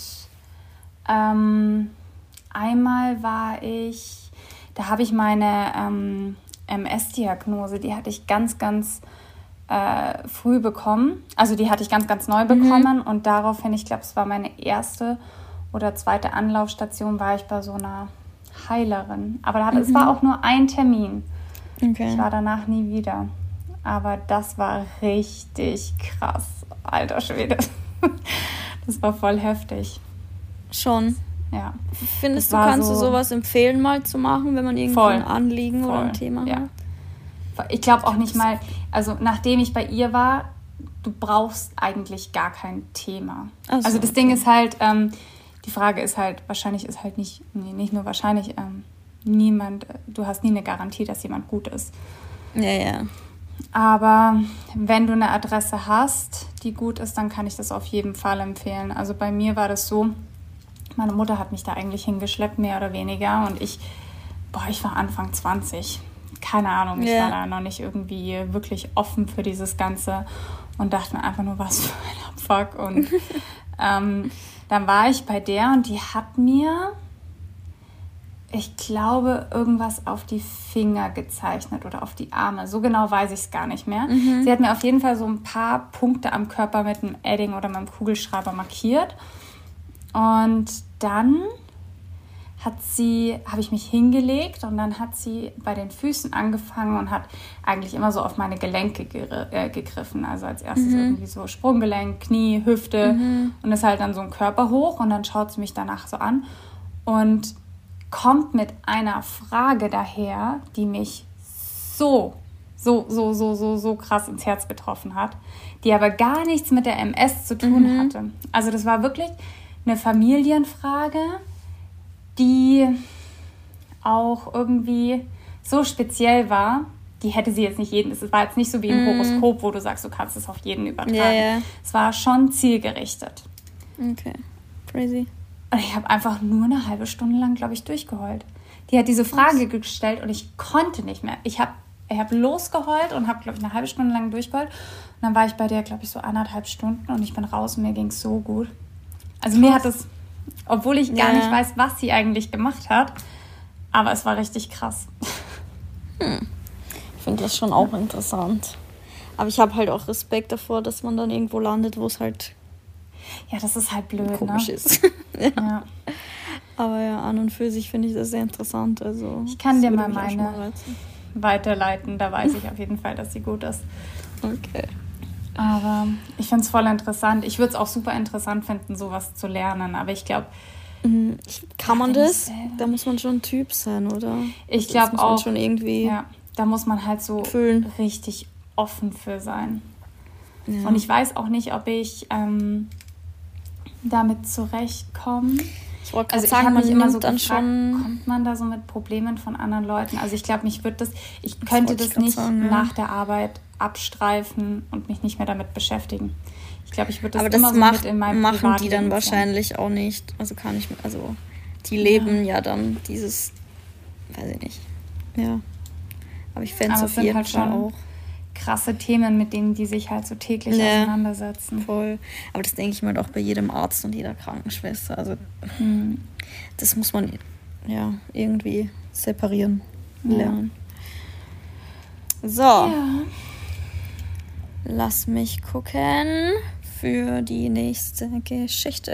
ähm, einmal war ich, da habe ich meine ähm, M S-Diagnose, die hatte ich ganz, ganz Äh, früh bekommen. Also die hatte ich ganz, ganz neu bekommen mhm. und daraufhin, ich glaube, es war meine erste oder zweite Anlaufstation, war ich bei so einer Heilerin. Aber da, mhm. es war auch nur ein Termin. Okay. Ich war danach nie wieder. Aber das war richtig krass. Alter Schwede. Das war voll heftig. Schon? Ja. Findest das du, kannst so du sowas empfehlen, mal zu machen, wenn man irgendwo voll. ein Anliegen voll. oder ein Thema ja. hat? Ich glaube auch nicht mal, also nachdem ich bei ihr war, du brauchst eigentlich gar kein Thema. So, also das okay. Ding ist halt, ähm, die Frage ist halt, wahrscheinlich ist halt nicht, nee, nicht nur wahrscheinlich, ähm, niemand, du hast nie eine Garantie, dass jemand gut ist. Ja, ja. Aber wenn du eine Adresse hast, die gut ist, dann kann ich das auf jeden Fall empfehlen. Also bei mir war das so, meine Mutter hat mich da eigentlich hingeschleppt, mehr oder weniger. Und ich, boah, ich war Anfang zwanzig. Keine Ahnung, ich yeah. war da noch nicht irgendwie wirklich offen für dieses Ganze und dachte mir einfach nur, was für ein Abfuck. Und ähm, dann war ich bei der und die hat mir, ich glaube, irgendwas auf die Finger gezeichnet oder auf die Arme. So genau weiß ich es gar nicht mehr. Mhm. Sie hat mir auf jeden Fall so ein paar Punkte am Körper mit einem Edding oder mit einem Kugelschreiber markiert. Und dann hat sie, habe ich mich hingelegt und dann hat sie bei den Füßen angefangen und hat eigentlich immer so auf meine Gelenke ger- äh, gegriffen. Also als erstes mhm. irgendwie so Sprunggelenk, Knie, Hüfte mhm. und ist halt dann so ein Körper hoch und dann schaut sie mich danach so an und kommt mit einer Frage daher, die mich so, so, so, so, so, so krass ins Herz getroffen hat, die aber gar nichts mit der M S zu tun mhm. hatte. Also das war wirklich eine Familienfrage, die auch irgendwie so speziell war, die hätte sie jetzt nicht jeden, es war jetzt nicht so wie im mm. Horoskop, wo du sagst, du kannst es auf jeden übertragen. Yeah, yeah. Es war schon zielgerichtet. Okay, crazy. Und ich habe einfach nur eine halbe Stunde lang, glaube ich, durchgeheult. Die hat diese Frage Was? gestellt und ich konnte nicht mehr. Ich habe ich hab losgeheult und habe, glaube ich, eine halbe Stunde lang durchgeheult. Und dann war ich bei der, glaube ich, so anderthalb Stunden und ich bin raus und mir ging es so gut. Also Krass. mir hat es... Obwohl ich gar ja. nicht weiß, was sie eigentlich gemacht hat. Aber es war richtig krass. Hm. Ich finde das schon auch interessant. Aber ich habe halt auch Respekt davor, dass man dann irgendwo landet, wo es halt ja, das ist halt blöd, komisch ne? ist. ja. ja. Aber ja, an und für sich finde ich das sehr interessant. Also, ich kann dir mal meine mal weiterleiten. Da weiß ich auf jeden Fall, dass sie gut ist. Okay. Aber ich finde es voll interessant. Ich würde es auch super interessant finden, sowas zu lernen. Aber ich glaube... Kann man das? Da muss man schon ein Typ sein, oder? Ich glaube auch. Schon irgendwie ja, da muss man halt so fühlen. Richtig offen für sein. Ja. Und ich weiß auch nicht, ob ich ähm, damit zurechtkomme. Ich wollte gerade also sagen, man immer so dann gefragt, schon... kommt man da so mit Problemen von anderen Leuten? Also ich glaube, mich wird das... Ich könnte das, das nicht sagen, ja. nach der Arbeit abstreifen und mich nicht mehr damit beschäftigen. Ich glaube, ich würde das Aber immer das so macht, mit in meinem machen die dann sein. wahrscheinlich auch nicht. Also kann ich... Also die leben ja, ja dann dieses... Weiß ich nicht. Ja. Aber ich fände es auf jeden halt Fall auch... krasse Themen, mit denen die sich halt so täglich ja, auseinandersetzen. Voll. Aber das denke ich mir doch bei jedem Arzt und jeder Krankenschwester. Also hm. das muss man ja irgendwie separieren lernen. Ja. So. Ja. Lass mich gucken für die nächste Geschichte.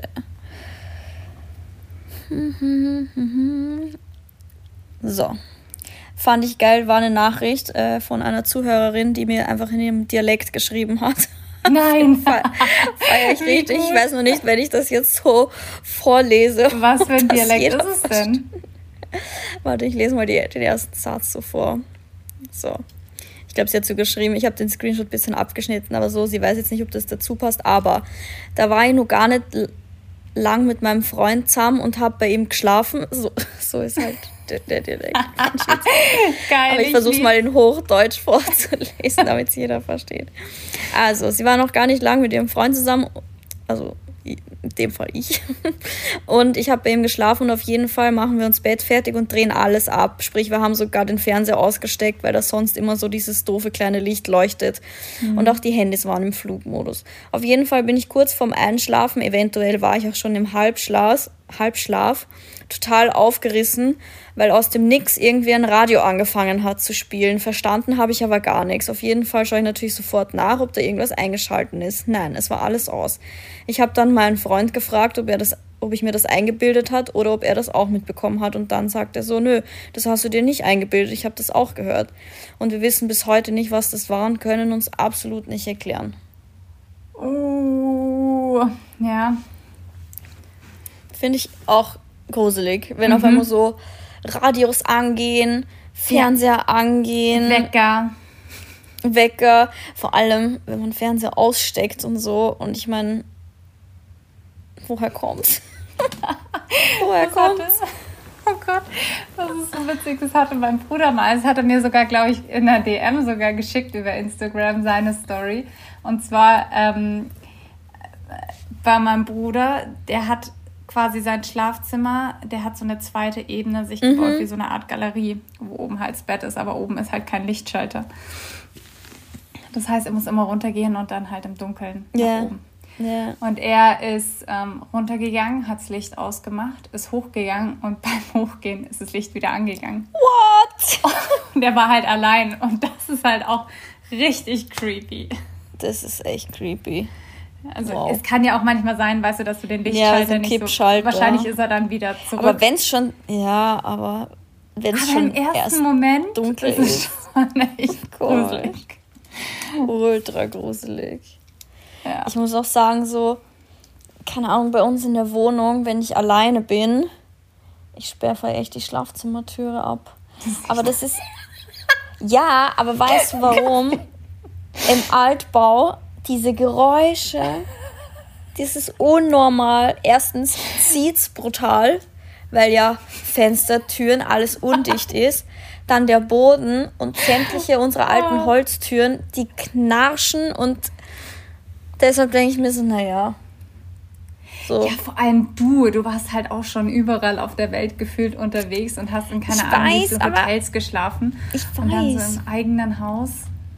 So. Fand ich geil, war eine Nachricht äh, von einer Zuhörerin, die mir einfach in ihrem Dialekt geschrieben hat. Nein. Feier ich richtig. Ich weiß noch nicht, wenn ich das jetzt so vorlese. Was für ein Dialekt ist es denn? Warte, ich lese mal die, den ersten Satz so vor. So. Ich glaube, sie hat so geschrieben, ich habe den Screenshot ein bisschen abgeschnitten, aber so, sie weiß jetzt nicht, ob das dazu passt, aber da war ich noch gar nicht lang mit meinem Freund zusammen und habe bei ihm geschlafen. So, so ist halt der, der Dialekt. Geil. Aber ich versuche es mal in Hochdeutsch vorzulesen, damit es jeder versteht. Also, sie war noch gar nicht lang mit ihrem Freund zusammen, also in dem Fall ich. Und ich habe bei ihm geschlafen und auf jeden Fall machen wir uns Bett fertig und drehen alles ab. Sprich, wir haben sogar den Fernseher ausgesteckt, weil da sonst immer so dieses doofe kleine Licht leuchtet. Mhm. Und auch die Handys waren im Flugmodus. Auf jeden Fall bin ich kurz vorm Einschlafen, eventuell war ich auch schon im Halbschlaf, Halbschlaf, total aufgerissen, weil aus dem Nix irgendwie ein Radio angefangen hat zu spielen. Verstanden habe ich aber gar nichts. Auf jeden Fall schaue ich natürlich sofort nach, ob da irgendwas eingeschalten ist. Nein, es war alles aus. Ich habe dann meinen Freund gefragt, ob er das, ob ich mir das eingebildet hat oder ob er das auch mitbekommen hat. Und dann sagt er so, nö, das hast du dir nicht eingebildet, ich habe das auch gehört. Und wir wissen bis heute nicht, was das war und können uns absolut nicht erklären. Oh, ja. Finde ich auch gruselig, wenn mhm. auf einmal so Radios angehen, Fernseher ja. angehen. Wecker. Wecker. Vor allem, wenn man Fernseher aussteckt und so. Und ich meine, woher kommt's? woher kommt's? Oh Gott, das ist so witzig. Das hatte mein Bruder mal. Das hat er mir sogar, glaube ich, in der D M sogar geschickt über Instagram, seine Story. Und zwar ähm, war mein Bruder, der hat quasi sein Schlafzimmer, der hat so eine zweite Ebene sich gebaut, mhm. wie so eine Art Galerie, wo oben halt das Bett ist, aber oben ist halt kein Lichtschalter. Das heißt, er muss immer runtergehen und dann halt im Dunkeln nach yeah. oben. Yeah. Und er ist ähm, runtergegangen, hat das Licht ausgemacht, ist hochgegangen und beim Hochgehen ist das Licht wieder angegangen. What? Und er war halt allein und das ist halt auch richtig creepy. Das ist echt creepy. Also wow. es kann ja auch manchmal sein, weißt du, dass du den Lichtschalter ja, nicht so... Wahrscheinlich ist er dann wieder zurück. Aber wenn es schon... Ja, aber wenn es schon im ersten erst Moment dunkel ist es schon echt oh gruselig. Ultra gruselig. Ja. Ich muss auch sagen, so... Keine Ahnung, bei uns in der Wohnung, wenn ich alleine bin, ich sperre echt die Schlafzimmertüre ab. Das aber das ist... Ja, aber weißt du warum? Im Altbau... Diese Geräusche, das ist unnormal. Erstens zieht's brutal, weil ja Fenster, Türen, alles undicht ist. Dann der Boden und sämtliche unserer alten Holztüren, die knarschen und deshalb denke ich mir so, naja. So. Ja, vor allem du, du warst halt auch schon überall auf der Welt gefühlt unterwegs und hast in keine ich Ahnung, weiß, so Hotels geschlafen. Ich weiß. Und dann so im eigenen Haus.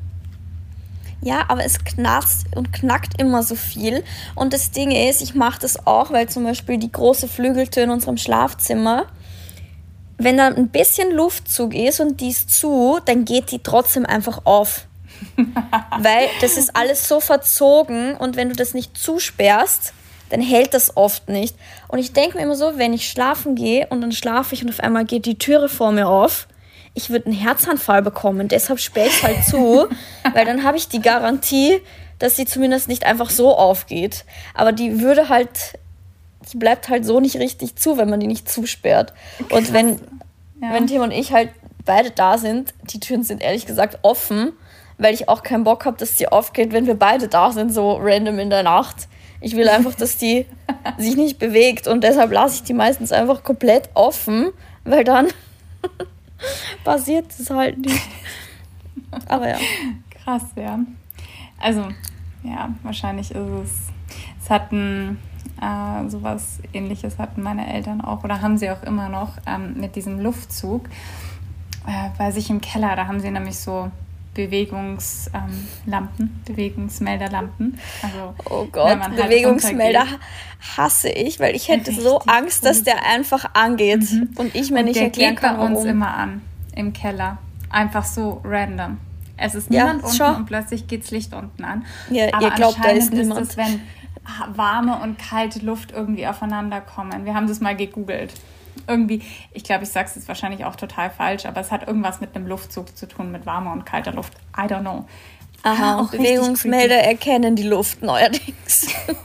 Ja, aber es knarzt und knackt immer so viel. Und das Ding ist, ich mache das auch, weil zum Beispiel die große Flügeltür in unserem Schlafzimmer, wenn da ein bisschen Luftzug ist und die ist zu, dann geht die trotzdem einfach auf. Weil das ist alles so verzogen und wenn du das nicht zusperrst, dann hält das oft nicht. Und ich denke mir immer so, wenn ich schlafen gehe und dann schlafe ich und auf einmal geht die Türe vor mir auf, ich würde einen Herzanfall bekommen. Deshalb sperre ich es halt zu, weil dann habe ich die Garantie, dass sie zumindest nicht einfach so aufgeht. Aber die würde halt, die bleibt halt so nicht richtig zu, wenn man die nicht zusperrt. Krass. Und wenn, ja. wenn Tim und ich halt beide da sind, die Türen sind ehrlich gesagt offen, weil ich auch keinen Bock habe, dass die aufgeht, wenn wir beide da sind, so random in der Nacht. Ich will einfach, dass die sich nicht bewegt und deshalb lasse ich die meistens einfach komplett offen, weil dann passiert es halt nicht. Aber ja. Krass, ja. Also, ja, wahrscheinlich ist es, es hatten äh, sowas Ähnliches hatten meine Eltern auch oder haben sie auch immer noch ähm, mit diesem Luftzug äh, bei sich im Keller, da haben sie nämlich so Bewegungslampen, ähm, Bewegungsmelderlampen. Also, oh Gott, halt Bewegungsmelder hasse ich, weil ich hätte so Angst, dass der einfach angeht mhm. und ich mir und nicht erklären kann, warum. Der geht bei uns immer an, im Keller. Einfach so random. Es ist niemand ja, unten schon. Und plötzlich geht's Licht unten an. Ja, aber ihr glaubt, da ist niemand. Ist es, wenn warme und kalte Luft irgendwie aufeinander kommen. Wir haben das mal gegoogelt. Irgendwie, ich glaube, ich sage es jetzt wahrscheinlich auch total falsch, aber es hat irgendwas mit einem Luftzug zu tun, mit warmer und kalter Luft. I don't know. Aha, auch Bewegungsmelder erkennen die Luft neuerdings.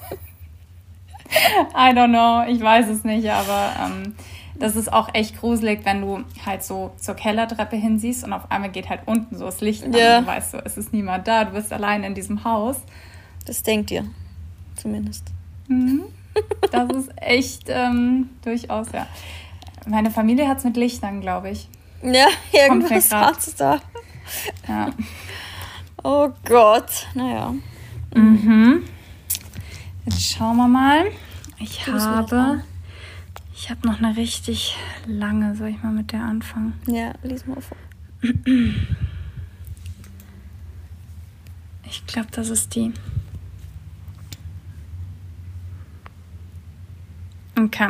I don't know, ich weiß es nicht, aber ähm, das ist auch echt gruselig, wenn du halt so zur Kellertreppe hinsiehst und auf einmal geht halt unten so das Licht an ja. und du weißt so, es ist niemand da, du bist allein in diesem Haus. Das denkt ihr, zumindest. Mhm. Das ist echt ähm, durchaus, ja. Meine Familie hat es mit Lichtern, glaube ich. Ja, irgendwas hat's da. Ja. Oh Gott, naja. Mhm. Jetzt schauen wir mal. Ich habe, ich habe noch eine richtig lange. Soll ich mal mit der anfangen? Ja, lies mal vor. Ich glaube, das ist die. Okay.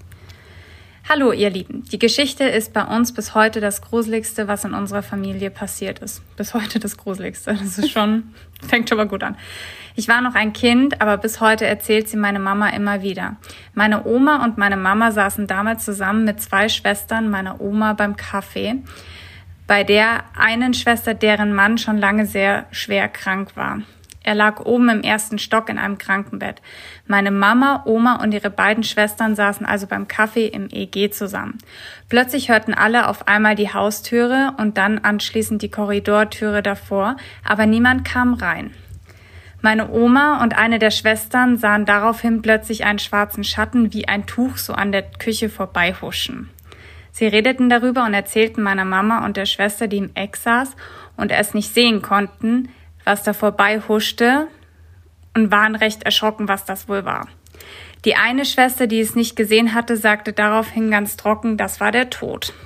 Hallo ihr Lieben, die Geschichte ist bei uns bis heute das Gruseligste, was in unserer Familie passiert ist. Bis heute das Gruseligste, das ist schon, fängt schon mal gut an. Ich war noch ein Kind, aber bis heute erzählt sie meine Mama immer wieder. Meine Oma und meine Mama saßen damals zusammen mit zwei Schwestern meiner Oma beim Kaffee, bei der einen Schwester, deren Mann schon lange sehr schwer krank war. Er lag oben im ersten Stock in einem Krankenbett. Meine Mama, Oma und ihre beiden Schwestern saßen also beim Kaffee im E G zusammen. Plötzlich hörten alle auf einmal die Haustüre und dann anschließend die Korridortüre davor, aber niemand kam rein. Meine Oma und eine der Schwestern sahen daraufhin plötzlich einen schwarzen Schatten wie ein Tuch so an der Küche vorbeihuschen. Sie redeten darüber und erzählten meiner Mama und der Schwester, die im Eck saß und es nicht sehen konnten, was da vorbei huschte und waren recht erschrocken, was das wohl war. Die eine Schwester, die es nicht gesehen hatte, sagte daraufhin ganz trocken, das war der Tod.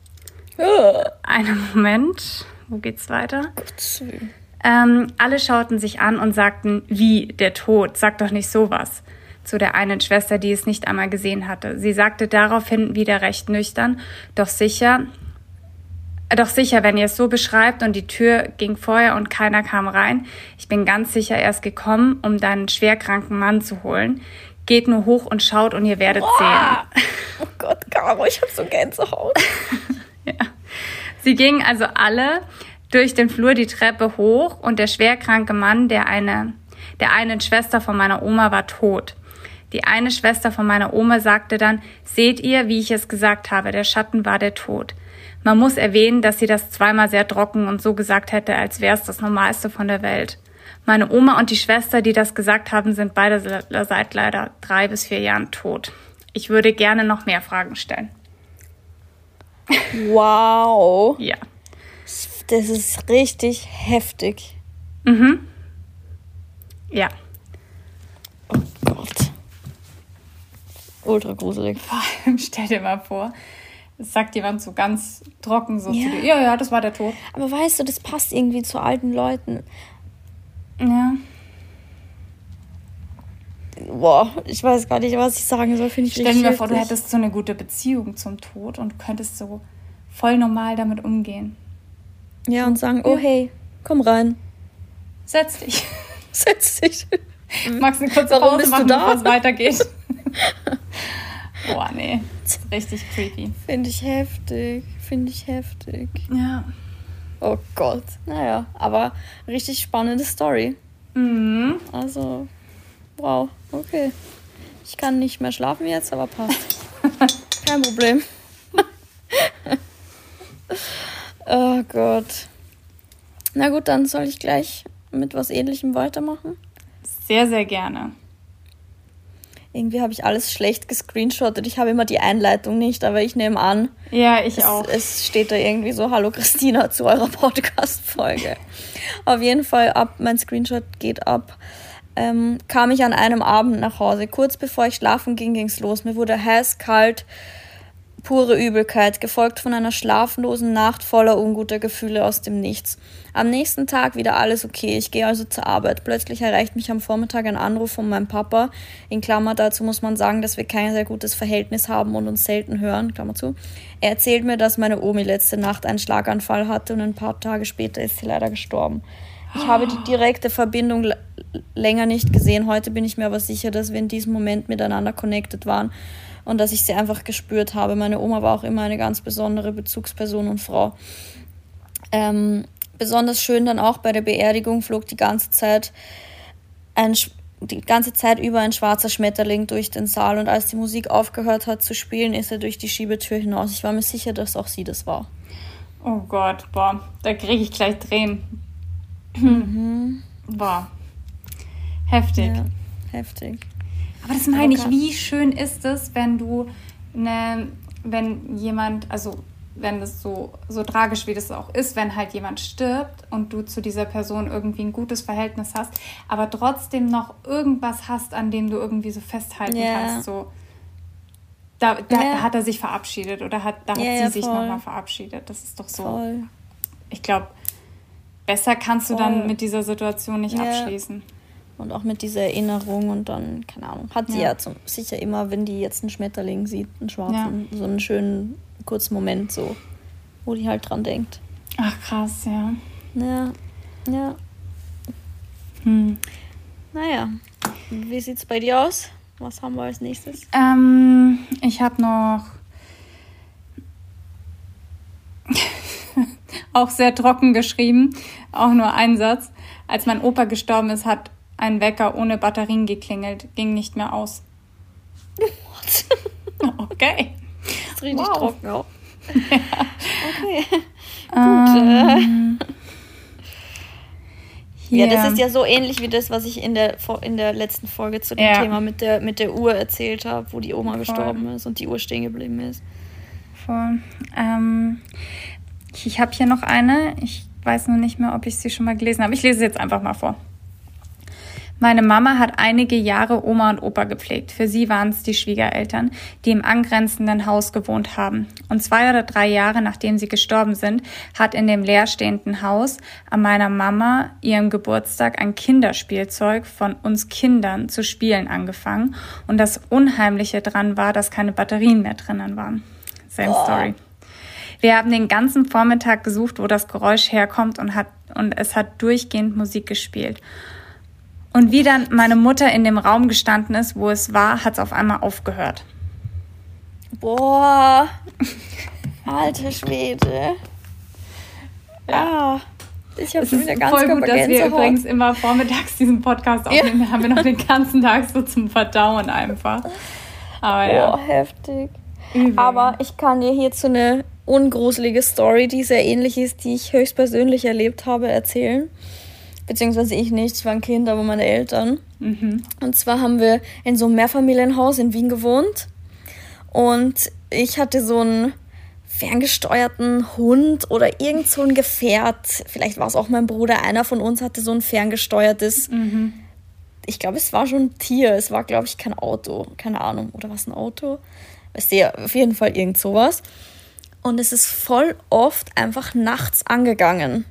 Oh. Einen Moment, wo geht's weiter? Ähm, alle schauten sich an und sagten, wie, der Tod, sag doch nicht sowas. Zu der einen Schwester, die es nicht einmal gesehen hatte. Sie sagte daraufhin wieder recht nüchtern, doch sicher, Doch sicher, wenn ihr es so beschreibt und die Tür ging vorher und keiner kam rein. Ich bin ganz sicher erst gekommen, um deinen schwerkranken Mann zu holen. Geht nur hoch und schaut und ihr werdet Boah. sehen. Oh Gott, Caro, ich hab so Gänsehaut. Ja. Sie gingen also alle durch den Flur die Treppe hoch und der schwerkranke Mann, der eine, der einen Schwester von meiner Oma, war tot. Die eine Schwester von meiner Oma sagte dann, seht ihr, wie ich es gesagt habe, der Schatten war der Tod. Man muss erwähnen, dass sie das zweimal sehr trocken und so gesagt hätte, als wäre es das Normalste von der Welt. Meine Oma und die Schwester, die das gesagt haben, sind beide seit leider drei bis vier Jahren tot. Ich würde gerne noch mehr Fragen stellen. Wow. Ja. Das ist richtig heftig. Mhm. Ja. Oh Gott. Ultra gruselig. Vor allem, stell dir mal vor, es sagt jemand so ganz trocken so ja. zu dir. Ja, ja, das war der Tod. Aber weißt du, das passt irgendwie zu alten Leuten. Ja. boah, ich weiß gar nicht, was ich sagen soll, finde ich Stell dir vor, du hättest so eine gute Beziehung zum Tod und könntest so voll normal damit umgehen. Ja, so, und sagen, oh hey, komm rein. Setz dich. Setz dich. Magst du eine kurze Warum Pause bist machen, du da? bevor es weitergeht? Boah, nee. Das ist richtig creepy. Finde ich heftig. Finde ich heftig. Ja. Oh Gott. Naja, aber richtig spannende Story. Mhm. Also, wow, okay. Ich kann nicht mehr schlafen jetzt, aber passt. Kein Problem. Oh Gott. Na gut, dann soll ich gleich mit was Ähnlichem weitermachen. Sehr, sehr gerne. Irgendwie habe ich alles schlecht gescreenshottet. Ich habe immer die Einleitung nicht, aber ich nehme an. Ja, ich es, auch. Es steht da irgendwie so, hallo Christina zu eurer Podcast-Folge. Auf jeden Fall ab, mein Screenshot geht ab. Ähm, kam ich an einem Abend nach Hause. Kurz bevor ich schlafen ging, ging es los. Mir wurde heiß, kalt, pure Übelkeit, gefolgt von einer schlaflosen Nacht voller unguter Gefühle aus dem Nichts. Am nächsten Tag wieder alles okay. Ich gehe also zur Arbeit. Plötzlich erreicht mich am Vormittag ein Anruf von meinem Papa. In Klammer, dazu muss man sagen, dass wir kein sehr gutes Verhältnis haben und uns selten hören. Klammer zu. Er erzählt mir, dass meine Omi letzte Nacht einen Schlaganfall hatte und ein paar Tage später ist sie leider gestorben. Ich habe die direkte Verbindung l- länger nicht gesehen. Heute bin ich mir aber sicher, dass wir in diesem Moment miteinander connected waren und dass ich sie einfach gespürt habe. Meine Oma war auch immer eine ganz besondere Bezugsperson und Frau. Ähm, besonders schön dann auch bei der Beerdigung flog die ganze Zeit ein, die ganze Zeit über ein schwarzer Schmetterling durch den Saal und als die Musik aufgehört hat zu spielen, ist er durch die Schiebetür hinaus. Ich war mir sicher, dass auch sie das war. Oh Gott, boah, da kriege ich gleich Tränen. Mhm. Boah, heftig. Ja, heftig. Aber das meine ich, wie schön ist es, wenn du, ne, wenn jemand, also wenn das so, so tragisch wie das auch ist, wenn halt jemand stirbt und du zu dieser Person irgendwie ein gutes Verhältnis hast, aber trotzdem noch irgendwas hast, an dem du irgendwie so festhalten yeah. kannst, so da, da yeah. hat er sich verabschiedet oder hat, da hat yeah, sie ja, sich voll. nochmal verabschiedet. Das ist doch so. Voll. Ich glaube, besser kannst du voll. dann mit dieser Situation nicht yeah. abschließen. Und auch mit dieser Erinnerung und dann, keine Ahnung, hat sie ja, ja zum, sicher immer, wenn die jetzt einen Schmetterling sieht, einen schwarzen, ja. so einen schönen kurzen Moment so, wo die halt dran denkt. Ach krass, ja. Ja, ja. Hm. Naja, wie sieht's bei dir aus? Was haben wir als nächstes? Ähm, ich habe noch auch sehr trocken geschrieben, auch nur ein Satz. Als mein Opa gestorben ist, hat ein Wecker ohne Batterien geklingelt, ging nicht mehr aus. What? Okay. Das ist richtig wow. trocken auch. Ja. Okay. Ähm, Gut. Ja, das ist ja so ähnlich wie das, was ich in der, in der letzten Folge zu dem ja. Thema mit der, mit der Uhr erzählt habe, wo die Oma Voll. gestorben ist und die Uhr stehen geblieben ist. Voll. Ähm, ich habe hier noch eine. Ich weiß nur nicht mehr, ob ich sie schon mal gelesen habe. Ich lese sie jetzt einfach mal vor. Meine Mama hat einige Jahre Oma und Opa gepflegt. Für sie waren es die Schwiegereltern, die im angrenzenden Haus gewohnt haben. Und zwei oder drei Jahre nachdem sie gestorben sind, hat in dem leerstehenden Haus an meiner Mama ihrem Geburtstag ein Kinderspielzeug von uns Kindern zu spielen angefangen. Und das Unheimliche dran war, dass keine Batterien mehr drinnen waren. Same oh. Story. Wir haben den ganzen Vormittag gesucht, wo das Geräusch herkommt und, hat, und es hat durchgehend Musik gespielt. Und wie dann meine Mutter in dem Raum gestanden ist, wo es war, hat es auf einmal aufgehört. Boah, alter Schwede. Ja, ich habe schon wieder ganz voll gut, dass wir übrigens immer vormittags diesen Podcast aufnehmen. Ja. Da haben wir noch den ganzen Tag so zum Verdauen einfach. Aber ja. Boah, heftig. Übel. Aber ich kann dir hierzu eine ungruselige Story, die sehr ähnlich ist, die ich höchstpersönlich erlebt habe, erzählen. Beziehungsweise ich nicht, ich war ein Kind, aber meine Eltern. Mhm. Und zwar haben wir in so einem Mehrfamilienhaus in Wien gewohnt. Und ich hatte so einen ferngesteuerten Hund oder irgend so ein Gefährt. Vielleicht war es auch mein Bruder. Einer von uns hatte so ein ferngesteuertes, mhm. ich glaube, es war schon ein Tier. Es war, glaube ich, kein Auto. Keine Ahnung. Oder was, ein Auto? Weißt du, auf jeden Fall irgend sowas. Und es ist voll oft einfach nachts angegangen.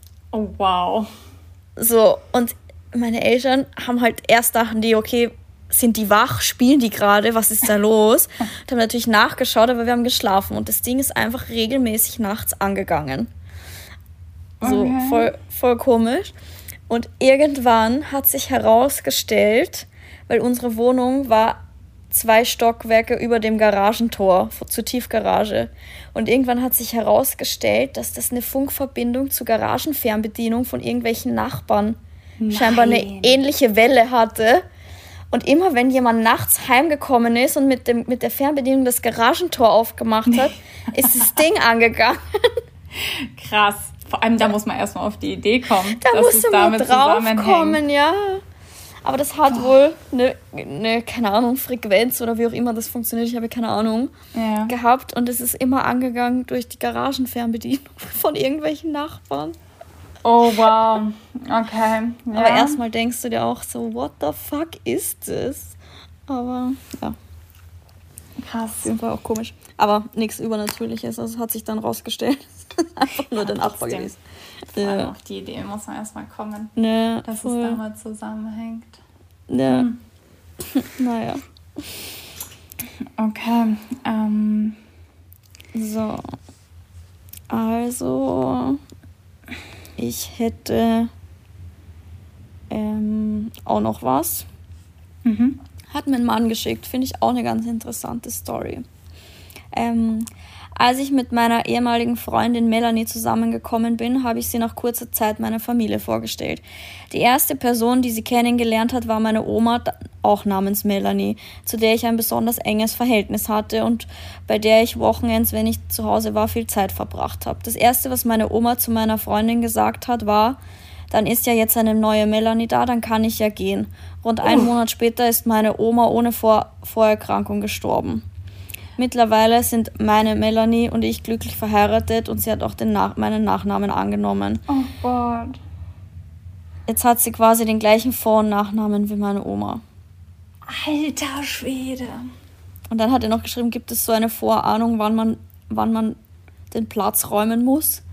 Oh, wow. So, und meine Eltern haben halt erst dachten die, okay, sind die wach? Spielen die gerade? Was ist da los? Und haben natürlich nachgeschaut, aber wir haben geschlafen. Und das Ding ist einfach regelmäßig nachts angegangen. So okay. voll, voll komisch. Und irgendwann hat sich herausgestellt, weil unsere Wohnung war zwei Stockwerke über dem Garagentor zur Tiefgarage. Und irgendwann hat sich herausgestellt, dass das eine Funkverbindung zur Garagenfernbedienung von irgendwelchen Nachbarn Nein. scheinbar eine ähnliche Welle hatte. Und immer wenn jemand nachts heimgekommen ist und mit, dem, mit der Fernbedienung das Garagentor aufgemacht hat, ist das Ding angegangen. Krass. Vor allem, da muss man erstmal auf die Idee kommen. Da dass musste man drauf kommen, ja. Aber das hat oh. wohl eine, eine, keine Ahnung, Frequenz oder wie auch immer das funktioniert, ich habe keine Ahnung, ja. gehabt. Und es ist immer angegangen durch die Garagenfernbedienung von irgendwelchen Nachbarn. Oh, wow. Okay. Ja. Aber erstmal denkst du dir auch so, what the fuck ist das? Aber, ja. Krass. Auf jeden Fall auch komisch. Aber nichts Übernatürliches. Also hat sich dann rausgestellt. Einfach nur ja, den Abbau gewesen. Vor allem auf die Idee muss man erstmal kommen, ja, dass voll. es damit zusammenhängt. Ja. Hm. Naja. Okay. Ähm. So. Also, ich hätte ähm, auch noch was. Mhm. Hat mir ein Mann geschickt. Finde ich auch eine ganz interessante Story. Ähm, als ich mit meiner ehemaligen Freundin Melanie zusammengekommen bin, habe ich sie nach kurzer Zeit meiner Familie vorgestellt. Die erste Person, die sie kennengelernt hat, war meine Oma, auch namens Melanie, zu der ich ein besonders enges Verhältnis hatte und bei der ich wochenends, wenn ich zu Hause war, viel Zeit verbracht habe. Das Erste, was meine Oma zu meiner Freundin gesagt hat, war: Dann ist ja jetzt eine neue Melanie da, dann kann ich ja gehen. Rund uh. einen Monat später ist meine Oma ohne Vor- Vorerkrankung gestorben. Mittlerweile sind meine Melanie und ich glücklich verheiratet und sie hat auch den Nach- meinen Nachnamen angenommen. Oh Gott. Jetzt hat sie quasi den gleichen Vor- und Nachnamen wie meine Oma. Alter Schwede. Und dann hat er noch geschrieben, gibt es so eine Vorahnung, wann man, wann man den Platz räumen muss?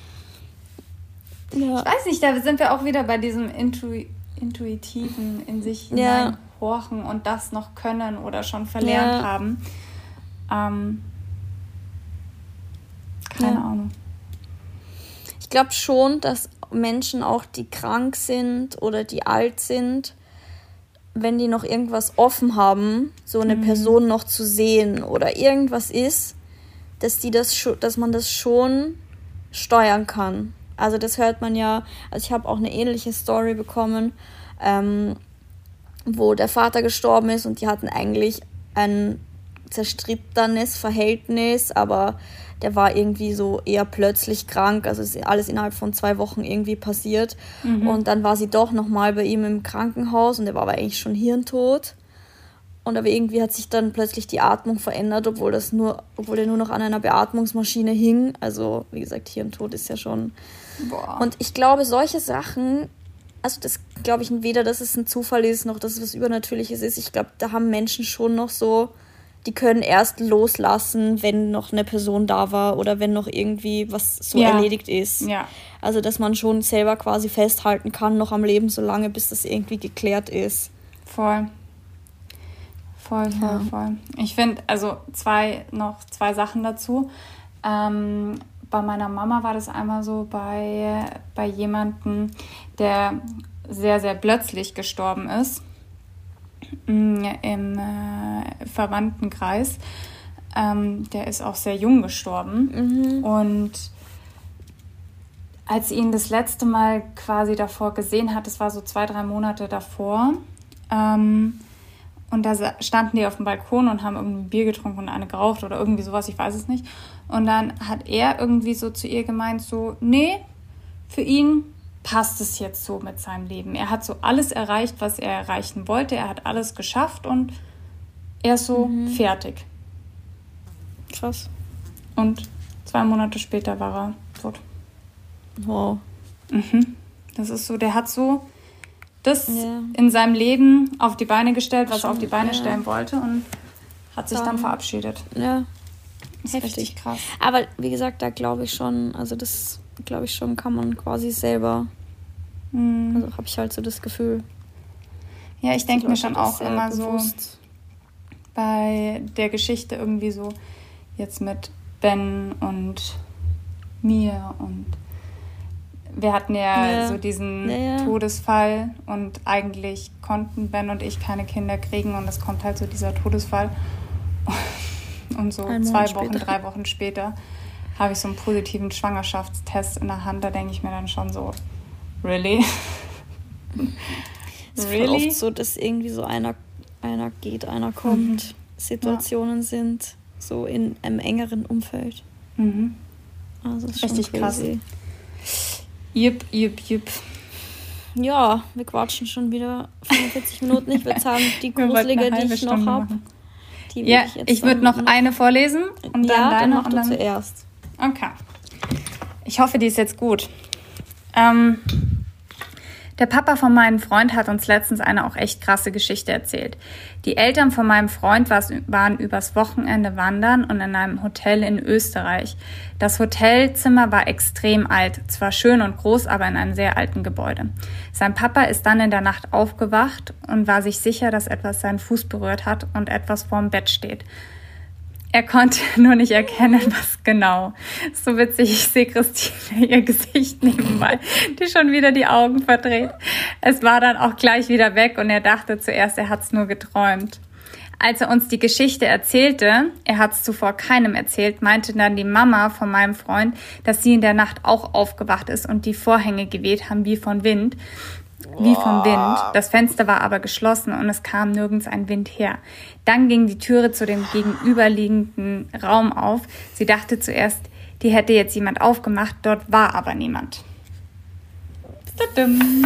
Ja. Ich weiß nicht, da sind wir auch wieder bei diesem Intu- Intuitiven in sich ja. hineinhorchen und das noch können oder schon verlernt ja. haben. Ähm, keine ja. Ahnung. Ich glaube schon, dass Menschen auch, die krank sind oder die alt sind, wenn die noch irgendwas offen haben, so eine mhm. Person noch zu sehen oder irgendwas ist, dass die das scho- dass man das schon steuern kann. Also das hört man ja, also ich habe auch eine ähnliche Story bekommen, ähm, wo der Vater gestorben ist und die hatten eigentlich ein zerstrittenes Verhältnis, aber der war irgendwie so eher plötzlich krank, also es ist alles innerhalb von zwei Wochen irgendwie passiert. Mhm. Und dann war sie doch nochmal bei ihm im Krankenhaus und er war aber eigentlich schon hirntot. Und aber irgendwie hat sich dann plötzlich die Atmung verändert, obwohl das nur, obwohl er nur noch an einer Beatmungsmaschine hing. Also wie gesagt, Hirntod ist ja schon... Boah. Und ich glaube, solche Sachen, also das glaube ich weder, dass es ein Zufall ist, noch dass es was Übernatürliches ist. Ich glaube, da haben Menschen schon noch so... Die können erst loslassen, wenn noch eine Person da war oder wenn noch irgendwie was so ja. erledigt ist. Ja. Also, dass man schon selber quasi festhalten kann, noch am Leben, so lange, bis das irgendwie geklärt ist. Voll. Voll, voll, ja. voll. Ich finde, also zwei, noch zwei Sachen dazu. Ähm, bei meiner Mama war das einmal so bei, bei jemandem, der sehr, sehr plötzlich gestorben ist. Im äh, Verwandtenkreis. Ähm, der ist auch sehr jung gestorben. Mhm. Und als sie ihn das letzte Mal quasi davor gesehen hat, das war so zwei, drei Monate davor, ähm, und da standen die auf dem Balkon und haben irgendwie ein Bier getrunken und eine geraucht oder irgendwie sowas, ich weiß es nicht. Und dann hat er irgendwie so zu ihr gemeint, so, nee, für ihn passt es jetzt so mit seinem Leben. Er hat so alles erreicht, was er erreichen wollte. Er hat alles geschafft und er ist so mhm. fertig. Krass. Und zwei Monate später war er tot. Wow. Mhm. Das ist so, der hat so das ja. in seinem Leben auf die Beine gestellt, was er auf die Beine ja. stellen wollte und hat sich dann, dann verabschiedet. Ja. Das ist Heftig. Richtig krass. Aber wie gesagt, da glaube ich schon, also das glaube ich schon, kann man quasi selber, mhm. also habe ich halt so das Gefühl. Ja, ich denke mir schon auch immer bewusst. so bei der Geschichte irgendwie so jetzt mit Ben und mir und wir hatten ja, ja. so diesen ja, ja. Todesfall und eigentlich konnten Ben und ich keine Kinder kriegen und es kommt halt so dieser Todesfall und so Ein zwei Wochen, später. drei Wochen später habe ich so einen positiven Schwangerschaftstest in der Hand, da denke ich mir dann schon so, really? Es ist really? Voll oft so, dass irgendwie so einer, einer geht, einer kommt, mhm. Situationen ja. sind, so in einem engeren Umfeld. Mhm. Also ist richtig schon crazy. Krass. Jupp, jupp, jupp. Ja, wir quatschen schon wieder fünfundvierzig Minuten. Ich würde sagen, die gruselige, die ich noch habe. Ja, ich, ich würde noch, noch eine vorlesen und ja, dann deine. Dann mach und du dann zuerst. Okay. Ich hoffe, die ist jetzt gut. Ähm, der Papa von meinem Freund hat uns letztens eine auch echt krasse Geschichte erzählt. Die Eltern von meinem Freund waren übers Wochenende wandern und in einem Hotel in Österreich. Das Hotelzimmer war extrem alt, zwar schön und groß, aber in einem sehr alten Gebäude. Sein Papa ist dann in der Nacht aufgewacht und war sich sicher, dass etwas seinen Fuß berührt hat und etwas vorm Bett steht. Er konnte nur nicht erkennen, was genau. So witzig, ich sehe Christine ihr Gesicht nebenbei, die schon wieder die Augen verdreht. Es war dann auch gleich wieder weg und er dachte zuerst, er hat es nur geträumt. Als er uns die Geschichte erzählte, er hat es zuvor keinem erzählt, meinte dann die Mama von meinem Freund, dass sie in der Nacht auch aufgewacht ist und die Vorhänge geweht haben wie von Wind. Wie vom Wind. Das Fenster war aber geschlossen und es kam nirgends ein Wind her. Dann ging die Türe zu dem gegenüberliegenden Raum auf. Sie dachte zuerst, die hätte jetzt jemand aufgemacht, dort war aber niemand. Tadam.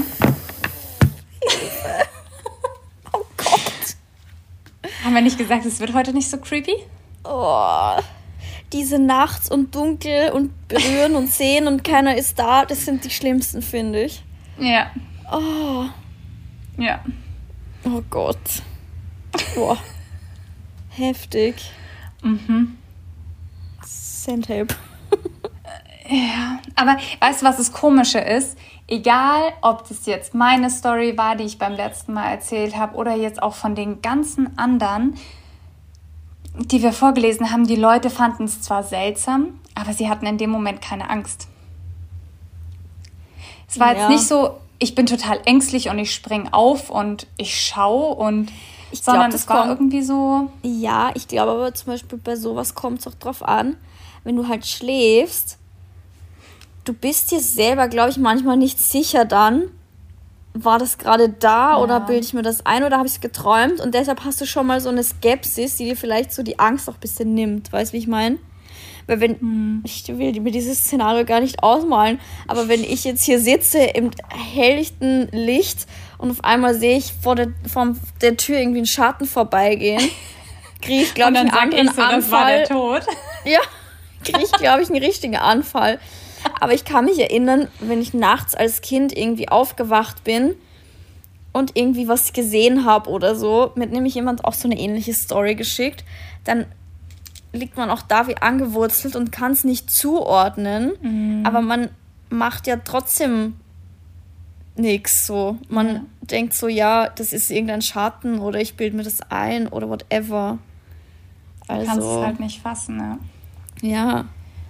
Oh Gott. Haben wir nicht gesagt, es wird heute nicht so creepy? Oh, diese Nachts und Dunkel und Berühren und Sehen und keiner ist da, das sind die schlimmsten, finde ich. Ja. Oh. Ja. Oh Gott. Boah. Heftig. Mhm. Sandtape. Ja, aber weißt du, was das Komische ist? Egal, ob das jetzt meine Story war, die ich beim letzten Mal erzählt habe, oder jetzt auch von den ganzen anderen, die wir vorgelesen haben, die Leute fanden es zwar seltsam, aber sie hatten in dem Moment keine Angst. Es war ja. jetzt nicht so, ich bin total ängstlich und ich spring auf und ich schaue und ich sondern glaub, es war kommt, irgendwie so. Ja, ich glaube aber zum Beispiel bei sowas kommt es auch drauf an, wenn du halt schläfst, du bist dir selber, glaube ich, manchmal nicht sicher dann, war das gerade da ja. oder bilde ich mir das ein oder habe ich es geträumt und deshalb hast du schon mal so eine Skepsis, die dir vielleicht so die Angst auch ein bisschen nimmt, weißt du, wie ich meine? Weil wenn, hm. ich will mir dieses Szenario gar nicht ausmalen, aber wenn ich jetzt hier sitze im helllichten Licht und auf einmal sehe ich vor der, vor der Tür irgendwie einen Schatten vorbeigehen, kriege ich, glaube ich, einen anderen ich so, Anfall. Das war der Tod. Ja, kriege ich, glaube ich, einen richtigen Anfall. Aber ich kann mich erinnern, wenn ich nachts als Kind irgendwie aufgewacht bin und irgendwie was gesehen habe oder so, mit nämlich jemand auch so eine ähnliche Story geschickt, dann liegt man auch da wie angewurzelt und kann es nicht zuordnen, mhm. aber man macht ja trotzdem nichts so. Man ja. denkt so, ja, das ist irgendein Schatten oder ich bilde mir das ein oder whatever. Also, du kannst es halt nicht fassen, ne? Ja.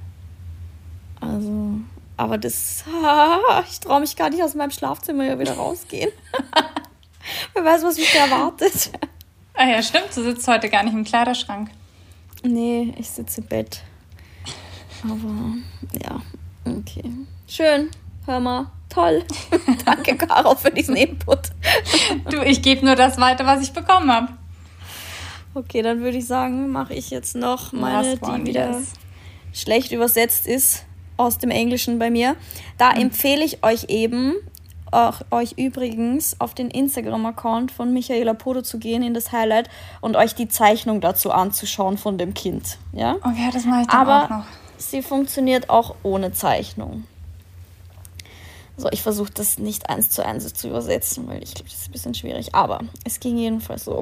Also, aber das, ah, ich traue mich gar nicht aus meinem Schlafzimmer hier wieder rausgehen. Wer weiß, was mich da erwartet. Ah ja, stimmt, du sitzt heute gar nicht im Kleiderschrank. Nee, ich sitze im Bett. Aber, ja, okay. Schön, hör mal, toll. Danke, Caro, für diesen Input. Du, ich gebe nur das weiter, was ich bekommen habe. Okay, dann würde ich sagen, mache ich jetzt noch meine, die wieder yes. schlecht übersetzt ist, aus dem Englischen bei mir. Da mhm. empfehle ich euch eben, auch euch übrigens auf den Instagram-Account von Michaela Podo zu gehen, in das Highlight und euch die Zeichnung dazu anzuschauen von dem Kind. Ja? Okay, das mache ich dann Aber auch noch. Sie funktioniert auch ohne Zeichnung. So, ich versuche das nicht eins zu eins zu übersetzen, weil ich glaube, das ist ein bisschen schwierig. Aber es ging jedenfalls so.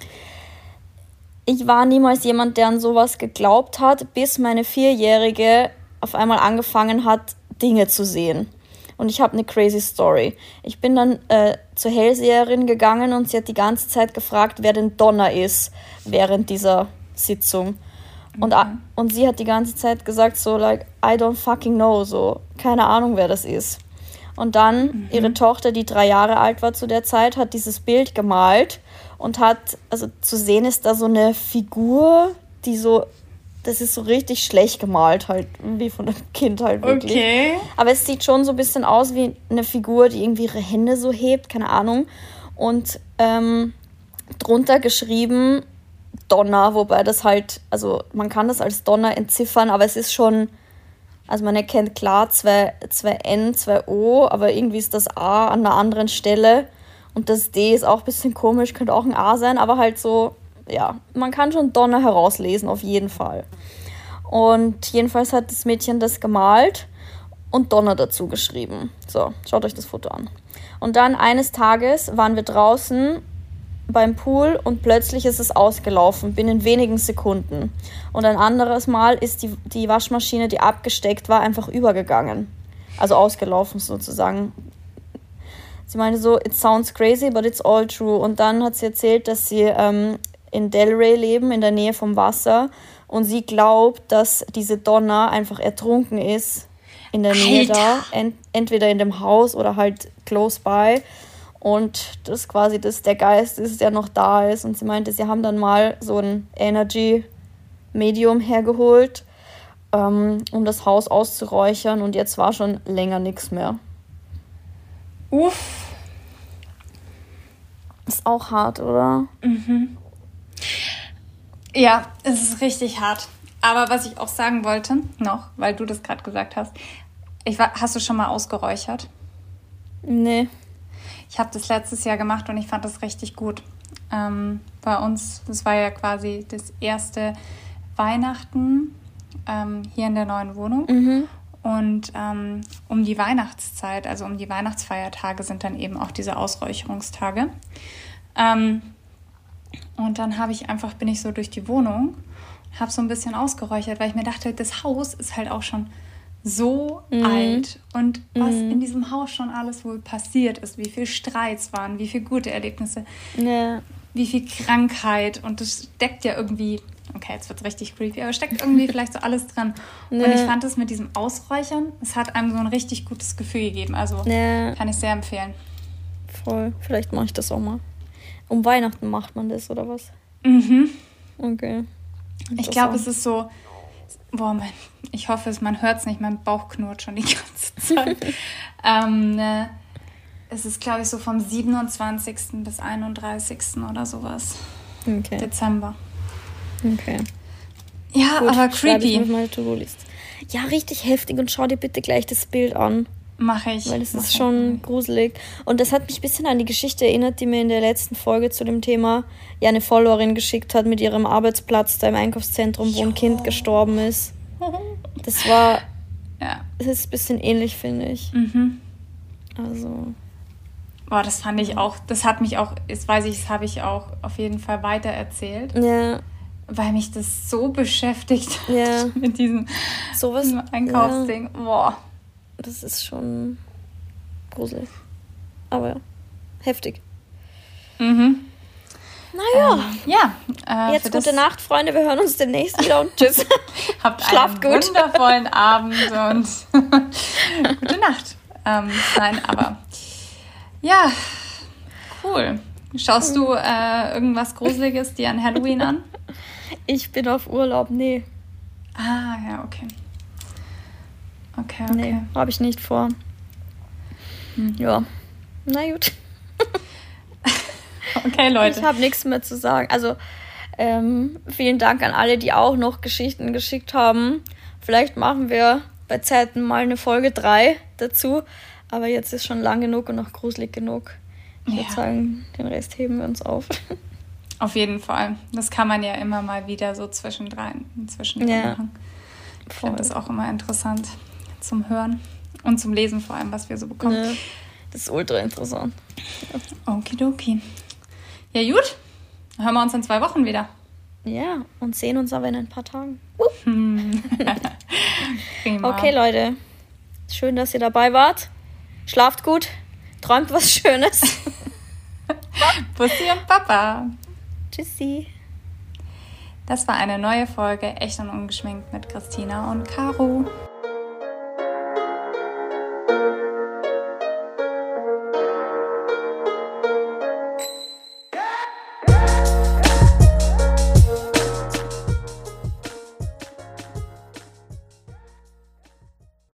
Ich war niemals jemand, der an sowas geglaubt hat, bis meine Vierjährige auf einmal angefangen hat, Dinge zu sehen. Und ich habe eine crazy Story. Ich bin dann äh, zur Hellseherin gegangen und sie hat die ganze Zeit gefragt, wer denn Donna ist während dieser Sitzung. Und, okay. und sie hat die ganze Zeit gesagt so, like, I don't fucking know, so, keine Ahnung, wer das ist. Und dann mhm. ihre Tochter, die drei Jahre alt war zu der Zeit, hat dieses Bild gemalt und hat, also zu sehen ist da so eine Figur, die so, das ist so richtig schlecht gemalt halt, wie von einem Kind halt wirklich. Okay. Aber es sieht schon so ein bisschen aus wie eine Figur, die irgendwie ihre Hände so hebt, keine Ahnung. Und ähm, drunter geschrieben Donna, wobei das halt, also man kann das als Donna entziffern, aber es ist schon, also man erkennt klar zwei, zwei N, zwei O, aber irgendwie ist das A an einer anderen Stelle und das D ist auch ein bisschen komisch, könnte auch ein A sein, aber halt so, ja, man kann schon Donna herauslesen, auf jeden Fall. Und jedenfalls hat das Mädchen das gemalt und Donna dazu geschrieben. So, schaut euch das Foto an. Und dann eines Tages waren wir draußen beim Pool und plötzlich ist es ausgelaufen, binnen wenigen Sekunden. Und ein anderes Mal ist die, die Waschmaschine, die abgesteckt war, einfach übergegangen. Also ausgelaufen sozusagen. Sie meinte so, it sounds crazy, but it's all true. Und dann hat sie erzählt, dass sie ähm, in Delray leben, in der Nähe vom Wasser. Und sie glaubt, dass diese Donna einfach ertrunken ist in der Nähe Alter. da. Ent- entweder in dem Haus oder halt close by. Und das quasi das der Geist ist, der noch da ist. Und sie meinte, sie haben dann mal so ein Energy-Medium hergeholt, ähm, um das Haus auszuräuchern. Und jetzt war schon länger nichts mehr. Uff. Ist auch hart, oder? Mhm. Ja, es ist richtig hart. Aber was ich auch sagen wollte, noch, weil du das gerade gesagt hast, ich war, hast du schon mal ausgeräuchert? Nee. Ich habe das letztes Jahr gemacht und ich fand das richtig gut. Ähm, bei uns, das war ja quasi das erste Weihnachten ähm, hier in der neuen Wohnung. Mhm. Und ähm, um die Weihnachtszeit, also um die Weihnachtsfeiertage sind dann eben auch diese Ausräucherungstage. Ähm, und dann habe ich einfach, bin ich so durch die Wohnung, habe so ein bisschen ausgeräuchert, weil ich mir dachte, das Haus ist halt auch schon so mhm. alt und was mhm. in diesem Haus schon alles wohl passiert ist, wie viele Streits waren, wie viele gute Erlebnisse, ja. wie viel Krankheit und das steckt ja irgendwie, okay, jetzt wird es richtig creepy, aber steckt irgendwie vielleicht so alles drin. Ja. Und ich fand es mit diesem Ausräuchern, es hat einem so ein richtig gutes Gefühl gegeben, also ja. kann ich sehr empfehlen. Voll, vielleicht mache ich das auch mal. Um Weihnachten macht man das, oder was? Mhm. Okay. Ich glaube, es ist so, boah, mein, ich hoffe, man hört es nicht, mein Bauch knurrt schon die ganze Zeit. ähm, ne, es ist, glaube ich, so vom siebenundzwanzigsten bis einunddreißigsten oder sowas. Okay. Dezember. Okay. Ja, Gut, aber creepy. Ich mit meiner To-Do-List. Ja, richtig heftig und schau dir bitte gleich das Bild an. Mache ich. Weil das Mach ist schon ich. gruselig. Und das hat mich ein bisschen an die Geschichte erinnert, die mir in der letzten Folge zu dem Thema ja eine Followerin geschickt hat mit ihrem Arbeitsplatz da im Einkaufszentrum, wo jo. ein Kind gestorben ist. Das war, ja. das ist ein bisschen ähnlich, finde ich. Mhm. Also. Boah, das fand ich auch, das hat mich auch, das weiß ich, das habe ich auch auf jeden Fall weitererzählt. Ja. Weil mich das so beschäftigt ja. hat mit diesem, Sowas, diesem Einkaufsding. Ja. Boah. Das ist schon gruselig. Aber ja, heftig. Mhm. Naja. Ähm, ja. Äh, Jetzt gute das... Nacht, Freunde. Wir hören uns demnächst wieder und tschüss. Habt Schlaft einen gut. wundervollen Abend und gute Nacht. Ähm, nein, aber ja, cool. Schaust du äh, irgendwas Gruseliges dir an Halloween an? Ich bin auf Urlaub, nee. Ah, ja, okay. Okay, okay. Nee, habe ich nicht vor. Hm. Ja, na gut. Okay, Leute. Ich habe nichts mehr zu sagen. Also, ähm, vielen Dank an alle, die auch noch Geschichten geschickt haben. Vielleicht machen wir bei Zeiten mal eine Folge drei dazu. Aber jetzt ist schon lang genug und noch gruselig genug. Ich ja. würde sagen, den Rest heben wir uns auf. Auf jeden Fall. Das kann man ja immer mal wieder so zwischendrin, zwischendrin ja. machen. Ich finde das auch immer interessant zum Hören und zum Lesen vor allem, was wir so bekommen. Ja, das ist ultra interessant. Ja. Okidoki. Ja gut, dann hören wir uns in zwei Wochen wieder. Ja, und sehen uns aber in ein paar Tagen. Hm. Okay, Leute. Schön, dass ihr dabei wart. Schlaft gut, träumt was Schönes. Bussi und Papa. Tschüssi. Das war eine neue Folge Echt und Ungeschminkt mit Christina und Caro.